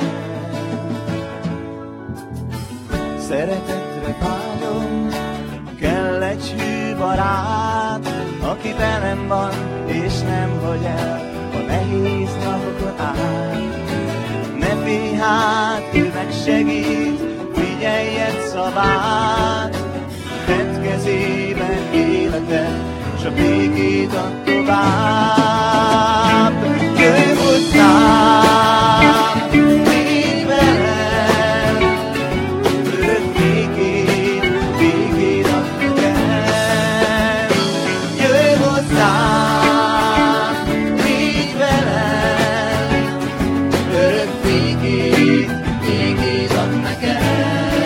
Szeretetre vágyom, kell egy hű barát, aki velem van, és nem hagy el a nehéz napokon át. Ne félj hát, ő megsegít, figyeljed szavát, tedd kezében életed, s a békét ad tovább. Jöjj hozzám, légy velem, örök békét, békét ad nekem. Jöjj hozzám, légy velem, örök békét, békét ad nekem.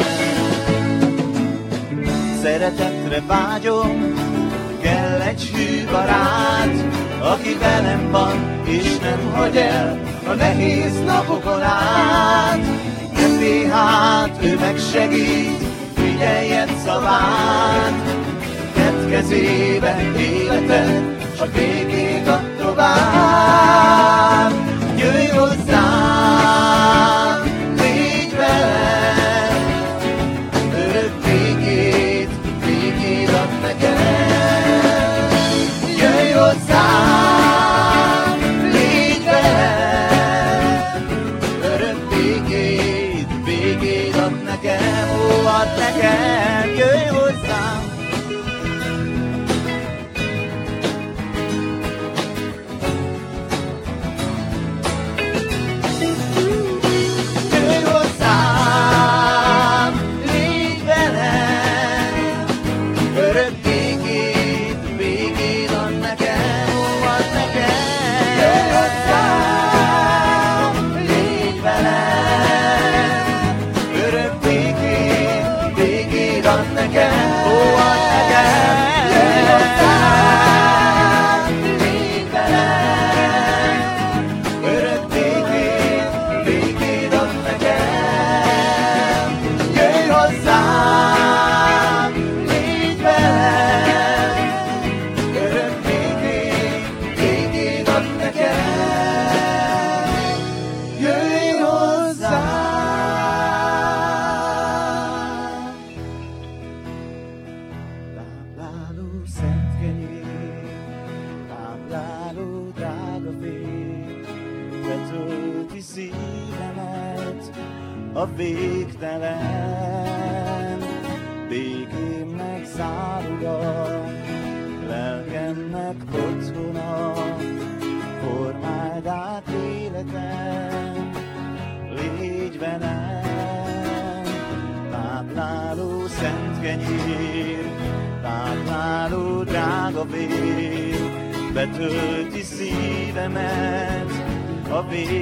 Szeretetre vágyom, kell egy hű barát, aki velem van, és nem hagy el a nehéz napokon át. Ne félj hát, ő megsegít, figyeljed szavát, tedd kezébe életed, s a békét ad tovább. Jöjj hozzám, légy velem, örök békét, békét ad nekem. Jöjj hozzám, légy velem, örök békét, békét ad nekem, ó, ad nekem. Jöjj hozzám. Jöjj hozzám, légy velem, örök békét, békét ad nekem, ó, ad nekem. Jöjj hozzám, légy velem, örök békét, békét ad nekem, ó, ad nekem. Jöjj hozzám, légy velem, örök békét, békét ad nekem. Jöjj hozzám, légy velem, örök békét, békét ad nekem. Jöjj hozzám. Tápláló szent kenyér, tápláló drága vér, betölti szívemet a végtelen. Békémnek záruga, lelkemnek otthona, formáld át életem, légy velem. Tápláló szent kenyér, tápláló drága vér, betölti szívemet a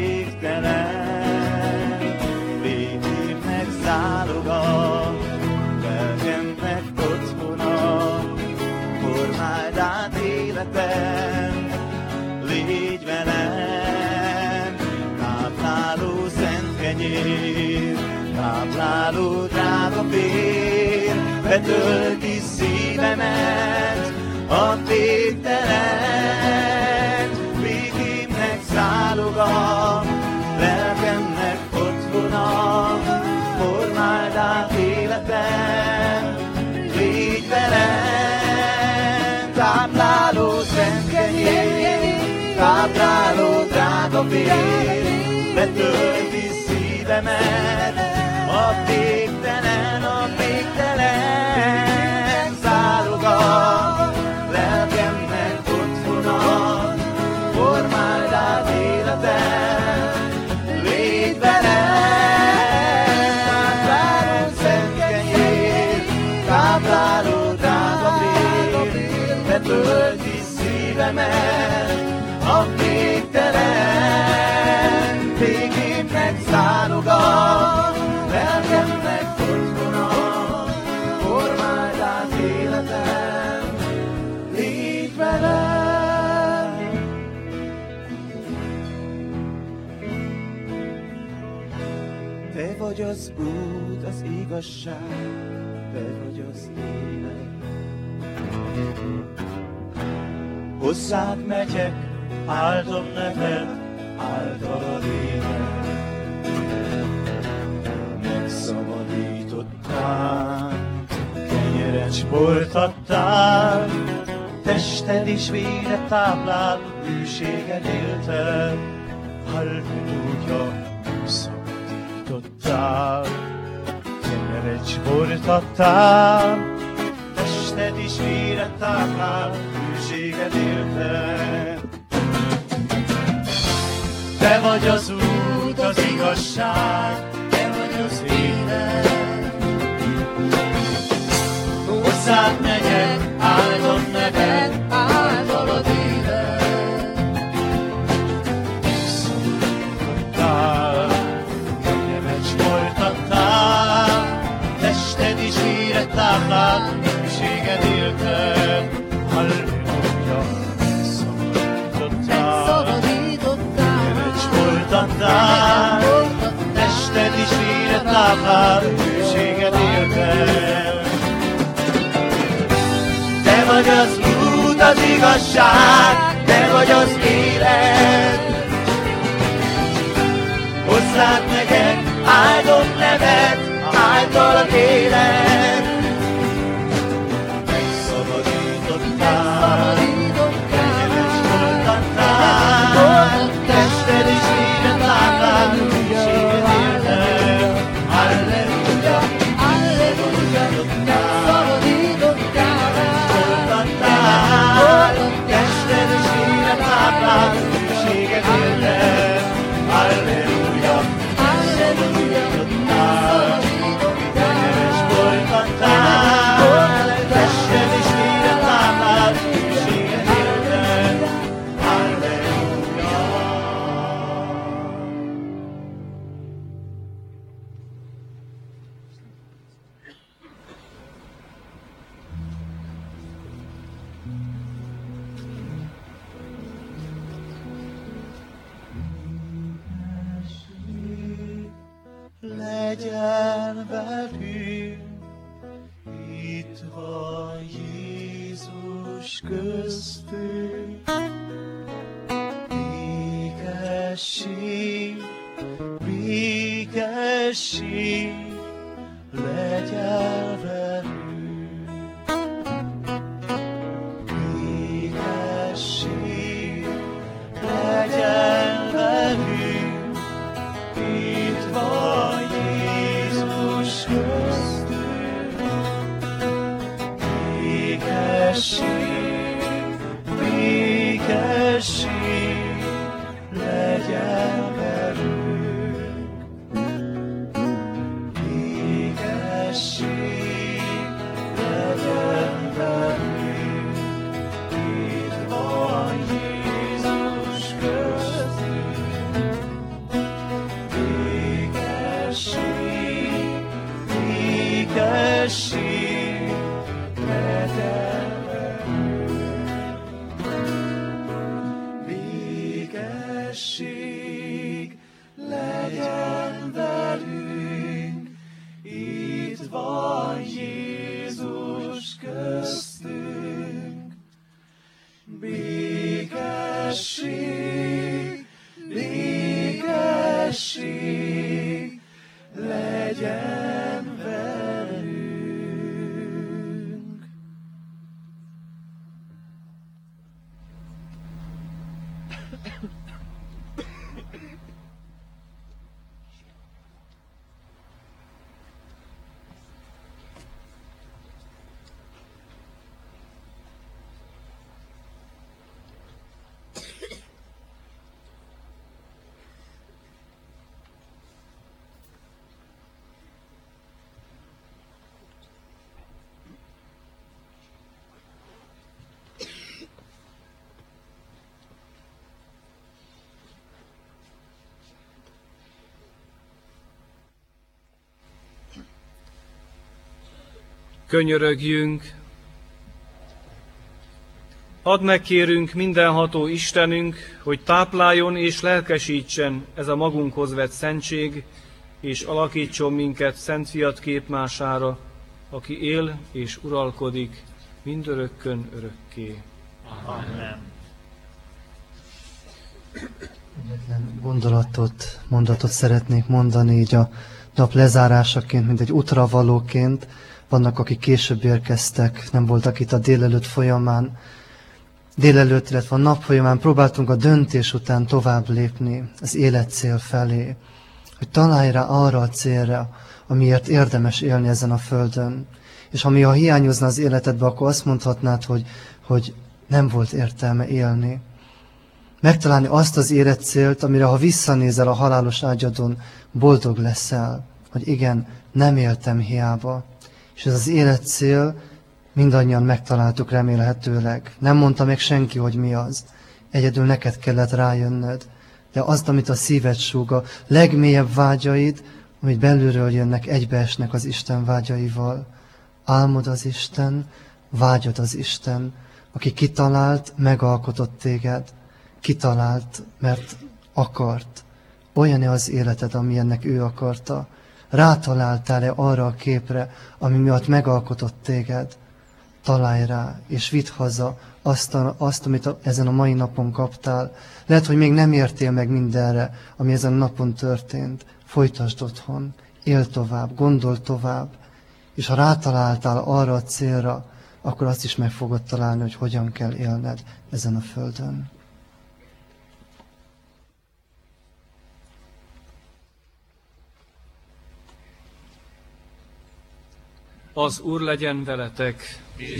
végtelen. Békémnek záloga, lelkemnek otthona, formáld át életem, légy velem. Tápláló szent kenyér, tápláló drága vér, betölti szívemet a végtelen. Békémnek záloga, lelkemnek otthona, formáld át életem, légy velem. Tápláló szent kenyér, tápláló drága vér, betölti szívemet a végtelen, a végtelen záloga, lelkemnek otthona, formáld át életem, légy velem. Tápláló szent kenyér, tápláló drága vér, betölti szívemet Te vagy az út, az igazság, Te vagy az élet. Hozzád megyek, áldom neved, általad élek. Megszabadítottál, kenyeret sportattál, tested is véret táplál, bűséged élted. Halleluja, szabadítottál, kenyeret sportattál, tested is véret táplál, bűséged élted. Te vagy az út, az igazság, Te vagy az élet. Hozzád megyek, áldom neved, általad élet. Szabadítottál, kenyeret sportattál, tested is véret táplál, bűséged élted. Halleluja, szabadítottál, kenyeret sportattál, tested is véret táplál, bűséged élted. Te vagy az út, az igazság, Te vagy az élet. Hozzád megyek, áldom neved, általad élek. Megszabadítottál, kenyeret sportattál, tested is véret táplál, bűséged élted. Halleluja, megszabadítottál, tested is véret táplál, bűséged élted. Halleluja, megszabadítottál, kenyeret sportattál, tested is véret táplál, bűséged élted. Halleluja. Legyen velünk, itt van Jézus köztünk. Békesség, békesség, legyen velünk. Békesség, legyen velünk, itt van Jézus köztünk. Békesség, békesség, legyen velünk. Békesség, legyen velünk, itt van Jézus köztünk. Békesség, békesség, legyen velünk. Békesség, legyen velünk, itt van Jézus köztünk. Békesség, békesség, legyen velünk. Könyörögjünk! Add meg, kérünk, mindenható Istenünk, hogy tápláljon és lelkesítsen ez a magunkhoz vett szentség, és alakítson minket szent fiat képmására, aki él és uralkodik mindörökkön örökké. Amen. Egyetlen gondolatot, mondatot szeretnék mondani így a nap lezárásaként, mint egy útravalóként. Vannak, akik később érkeztek, nem voltak itt a délelőtt folyamán. Délelőtt, illetve a nap folyamán próbáltunk a döntés után tovább lépni az életcél felé, hogy találj rá arra a célra, amiért érdemes élni ezen a földön. És ami ha hiányozna az életedbe, akkor azt mondhatnád, hogy, hogy nem volt értelme élni. Megtalálni azt az életcélt, amire ha visszanézel a halálos ágyadon, boldog leszel, hogy igen, nem éltem hiába. És ez az életcél mindannyian megtaláltuk remélhetőleg. Nem mondta meg senki, hogy mi az. Egyedül neked kellett rájönnöd. De azt, amit a szíved súg, a legmélyebb vágyaid, amit belülről jönnek, egybeesnek az Isten vágyaival. Álmod az Isten, vágyod az Isten, aki kitalált, megalkotott téged. Kitalált, mert akart. Olyan-e az életed, amilyennek ő akarta? Rátaláltál-e arra a képre, ami miatt megalkotott téged? Találj rá, és vidd haza azt, a, azt amit a, ezen a mai napon kaptál. Lehet, hogy még nem értél meg mindenre, ami ezen a napon történt. Folytasd otthon, él tovább, gondol tovább, és ha rátaláltál arra a célra, akkor azt is meg fogod találni, hogy hogyan kell élned ezen a földön. Az Úr legyen veletek.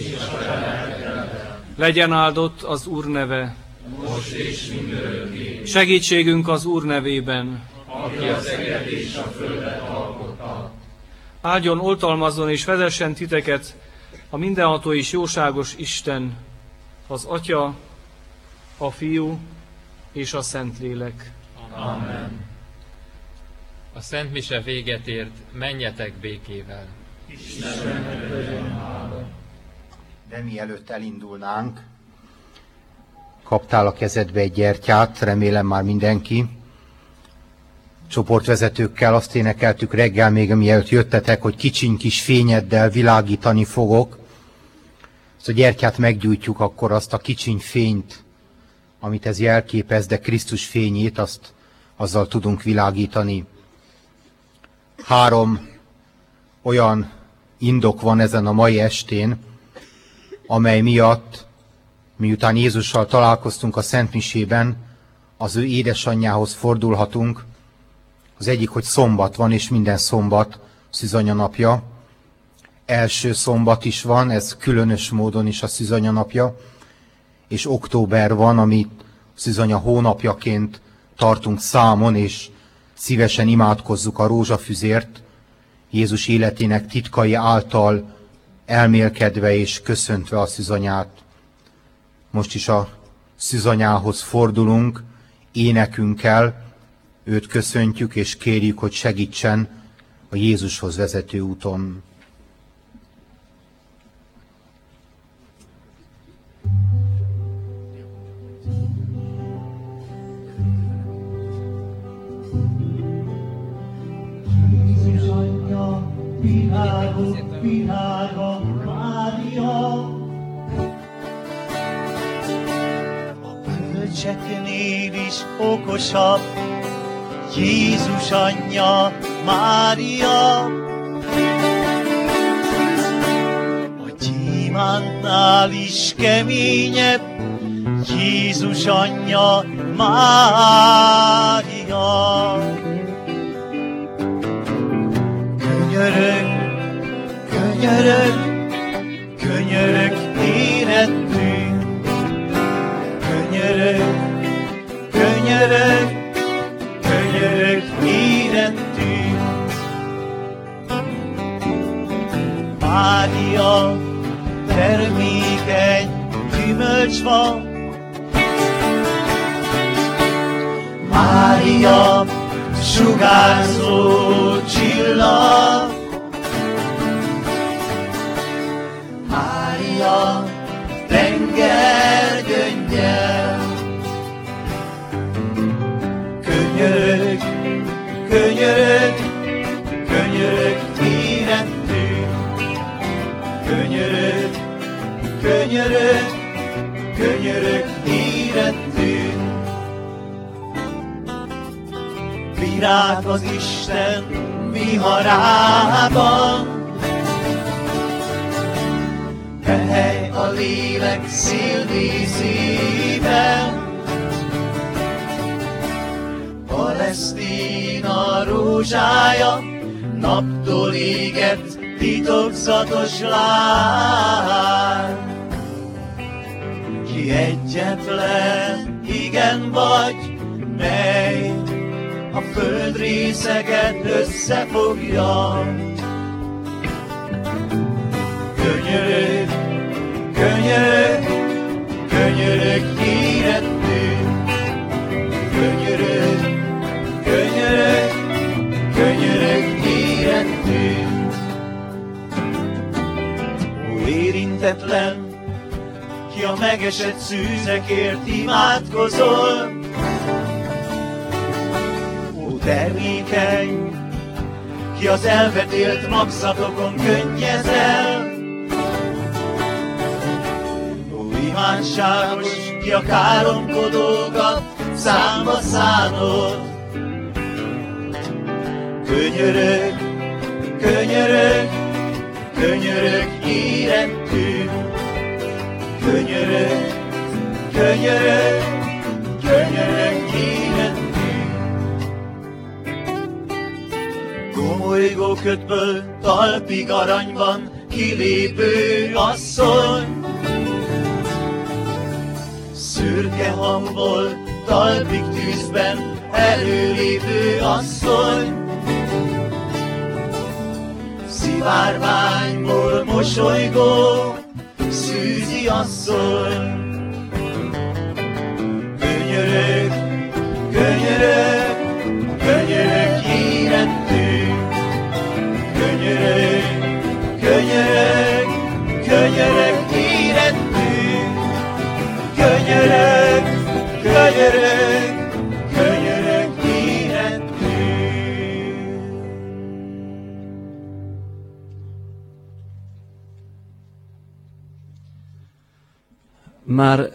Legyen áldott az Úr neve. Most és mindörökké. Segítségünk az Úr nevében. Aki az eget és a földet alkotta. Áldjon, oltalmazzon és vezessen titeket a mindenható és jóságos Isten, az Atya, a Fiú és a Szentlélek. Amen. A Szent Mise véget ért, menjetek békével. Istennek legyen hála. De mielőtt elindulnánk, kaptál a kezedbe egy gyertyát, remélem már mindenki. Csoportvezetőkkel azt énekeltük reggel, még mielőtt jöttetek, hogy kicsiny kis fényeddel világítani fogok. Ezt a gyertyát meggyújtjuk, akkor azt a kicsiny fényt, amit ez jelképez, de Krisztus fényét, azt azzal tudunk világítani. Három olyan indok van ezen a mai estén, amely miatt, miután Jézussal találkoztunk a Szentmisében, az ő édesanyjához fordulhatunk. Az egyik, hogy szombat van, és minden szombat Szűzanya napja. Első szombat is van, ez különös módon is a Szűzanya napja, és október van, amit Szűzanya hónapjaként tartunk számon, és szívesen imádkozzuk a rózsafüzért, Jézus életének titkai által elmélkedve és köszöntve a szűzanyát. Most is a szűzanyához fordulunk, énekünkkel, őt köszöntjük és kérjük, hogy segítsen a Jézushoz vezető úton. Világok világa, Mária, a bölcseknél is okosabb, Jézus anyja, Mária. A gyémántnál is keményebb, Jézus anyja, Mária. Könyörög, könyörög, könyörög érettünk. Könyörög, könyörög, könyörög érettünk. Mária, termékeny gyümölcsfa. Mária, sugárzó csillag. Mária, tengergyöngyel. Könyörög, könyörög, virág az Isten viharában. Hely a lélek szélvízében, Palesztina rózsája, naptól éget titokzatos lány. Ki egyetlen, igen vagy, mely a földrészeket összefogja. Könyörög, könyörög, könyörög érettő. Könyörög, könyörög, könyörög érettő. Ó, érintetlen, ki a megesett szűzekért imádkozol. Ó, termékeny, ki az elvetélt magzatokon könnyezel. Ó, imádságos, ki a káromkodókat számba szánod. Könyörög, könyörög, könyörög érettű. Könyörög, könyörög, könyörög érettű. Gomolygóködből talpig aranyban kilépő asszony. Szürke hangból talpig tűzben előlépő asszony. Szivárványból mosolygó szűzi asszony. Könyörög, könyörög, könyörög érettő. Könyörög, könyörög, könyörög érettő. Könyörög, könyörög, könyörög érettő. Már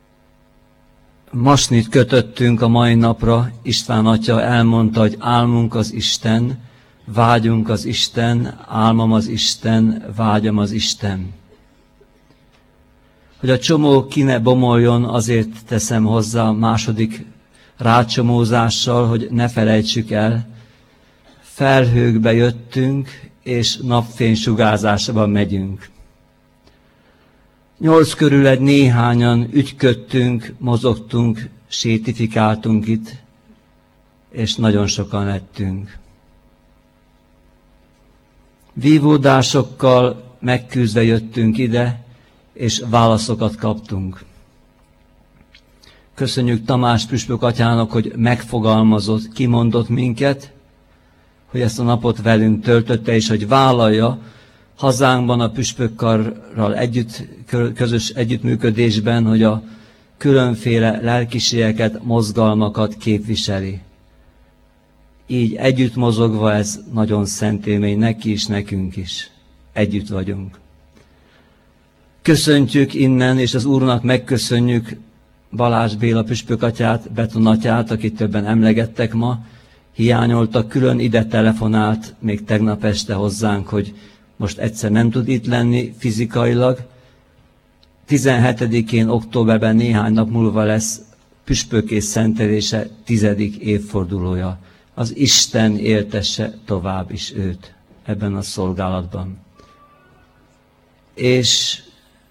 masnit kötöttünk a mai napra. István atya elmondta, hogy álmunk az Isten, vágyunk az Isten, álmom az Isten, vágyam az Isten. Hogy a csomó ki ne bomoljon, azért teszem hozzá a második rácsomózással, hogy ne felejtsük el. Felhőkbe jöttünk, és napfénysugárzásban megyünk. Nyolc körül egy néhányan ügyködtünk, mozogtunk, sétifikáltunk itt, és nagyon sokan lettünk. Vívódásokkal megküzdve jöttünk ide, és válaszokat kaptunk. Köszönjük Tamás püspök atyának, hogy megfogalmazott, kimondott minket, hogy ezt a napot velünk töltötte, és hogy vállalja hazánkban a püspökkarral együtt, közös együttműködésben, hogy a különféle lelkiségeket, mozgalmakat képviseli. Így együtt mozogva ez nagyon szent élmény neki is, nekünk is. Együtt vagyunk. Köszöntjük innen, és az Úrnak megköszönjük Balázs Béla püspök atyát, Beton atyát, akit többen emlegettek ma. Hiányoltak, külön ide telefonált még tegnap este hozzánk, hogy most egyszer nem tud itt lenni fizikailag. tizenhetedikén októberben néhány nap múlva lesz püspökész szentelése tizedik évfordulója. Az Isten éltesse tovább is őt ebben a szolgálatban. És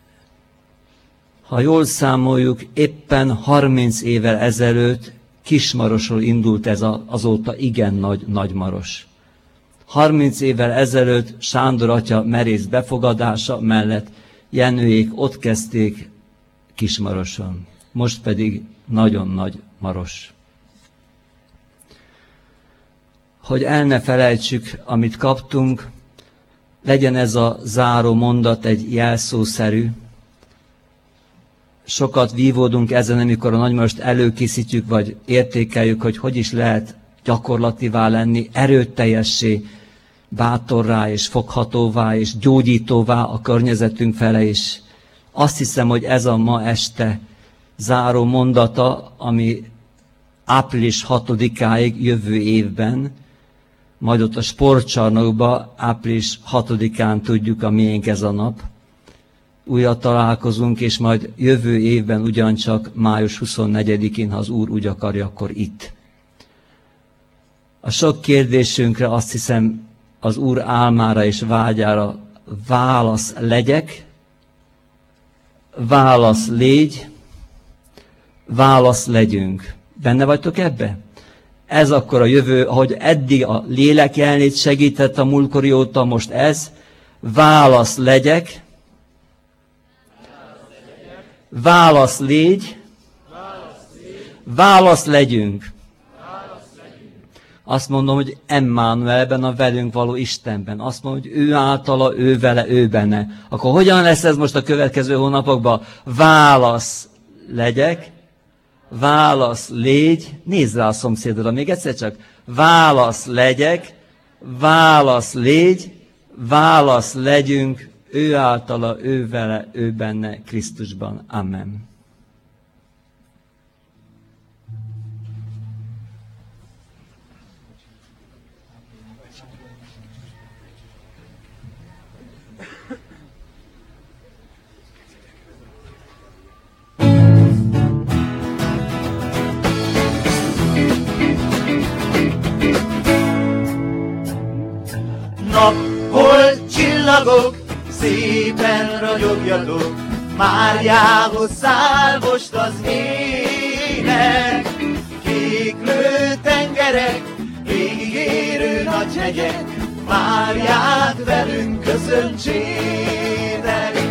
ha jól számoljuk, éppen harminc évvel ezelőtt Kismarosról indult ez a, azóta igen nagy Nagymaros. harminc évvel ezelőtt Sándor atya merész befogadása mellett Jenőjék ott kezdték Kismaroson. Most pedig nagyon nagy Maros. Hogy el ne felejtsük, amit kaptunk, legyen ez a záró mondat egy jelszószerű. Sokat vívódunk ezen, amikor a Nagymarost előkészítjük, vagy értékeljük, hogy hogy is lehet gyakorlativá lenni, erőteljessé, bátorrá és foghatóvá és gyógyítóvá a környezetünk fele is. Azt hiszem, hogy ez a ma este záró mondata, ami április hatodikáig jövő évben, majd ott a sportcsarnokban április hatodikán tudjuk, a miénk ez a nap. Újra találkozunk, és majd jövő évben ugyancsak május huszonnegyedikén, ha az Úr úgy akarja, akkor itt. A sok kérdésünkre azt hiszem az Úr álmára és vágyára válasz legyek, válasz légy, válasz legyünk. Benne vagytok ebbe? Ez akkor a jövő, ahogy eddig a lélek jelenlét segített a múltkori óta, most ez, válasz legyek, válasz légy, válasz legyünk. Azt mondom, hogy Emmanuelben, a velünk való Istenben. Azt mondom, hogy ő általa, ő vele, ő benne. Akkor hogyan lesz ez most a következő hónapokban? Válasz legyek, válasz légy, nézz rá a szomszédra, még egyszer csak. Válasz legyek, válasz légy, válasz legyünk, ő általa, ő vele, ő benne, Krisztusban. Amen. Naphold csillagok, szépen ragyogjatok, Máriához száll most az ének. Kéklő tengerek, végig érő nagy hegyek, Máriát velünk köszöntsétek.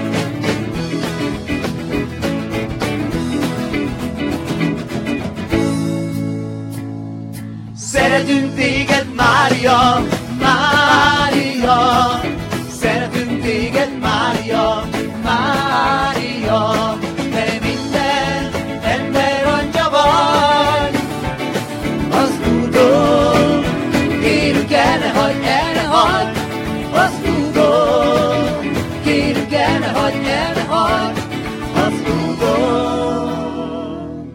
Szeretünk téged, Mária, Mária, szeretünk téged, Mária, Mária, te minden ember anyja vagy. Azt tudom, kérünk el ne hagyd, el ne hagyd, azt tudom, kérünk el ne hagyd, el ne hagyd, azt tudom.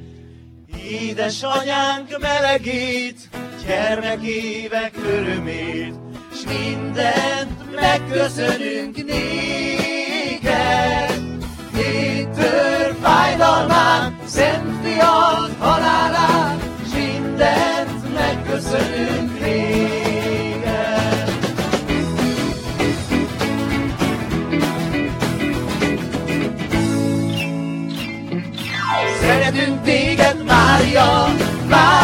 Édesanyánk melegít, gyermekévek örömét, s mindent megköszönünk néked. Tétör fájdalmát, szent fiad halálát, s mindent megköszönünk néked. Szeretünk téged, Mária, Mária,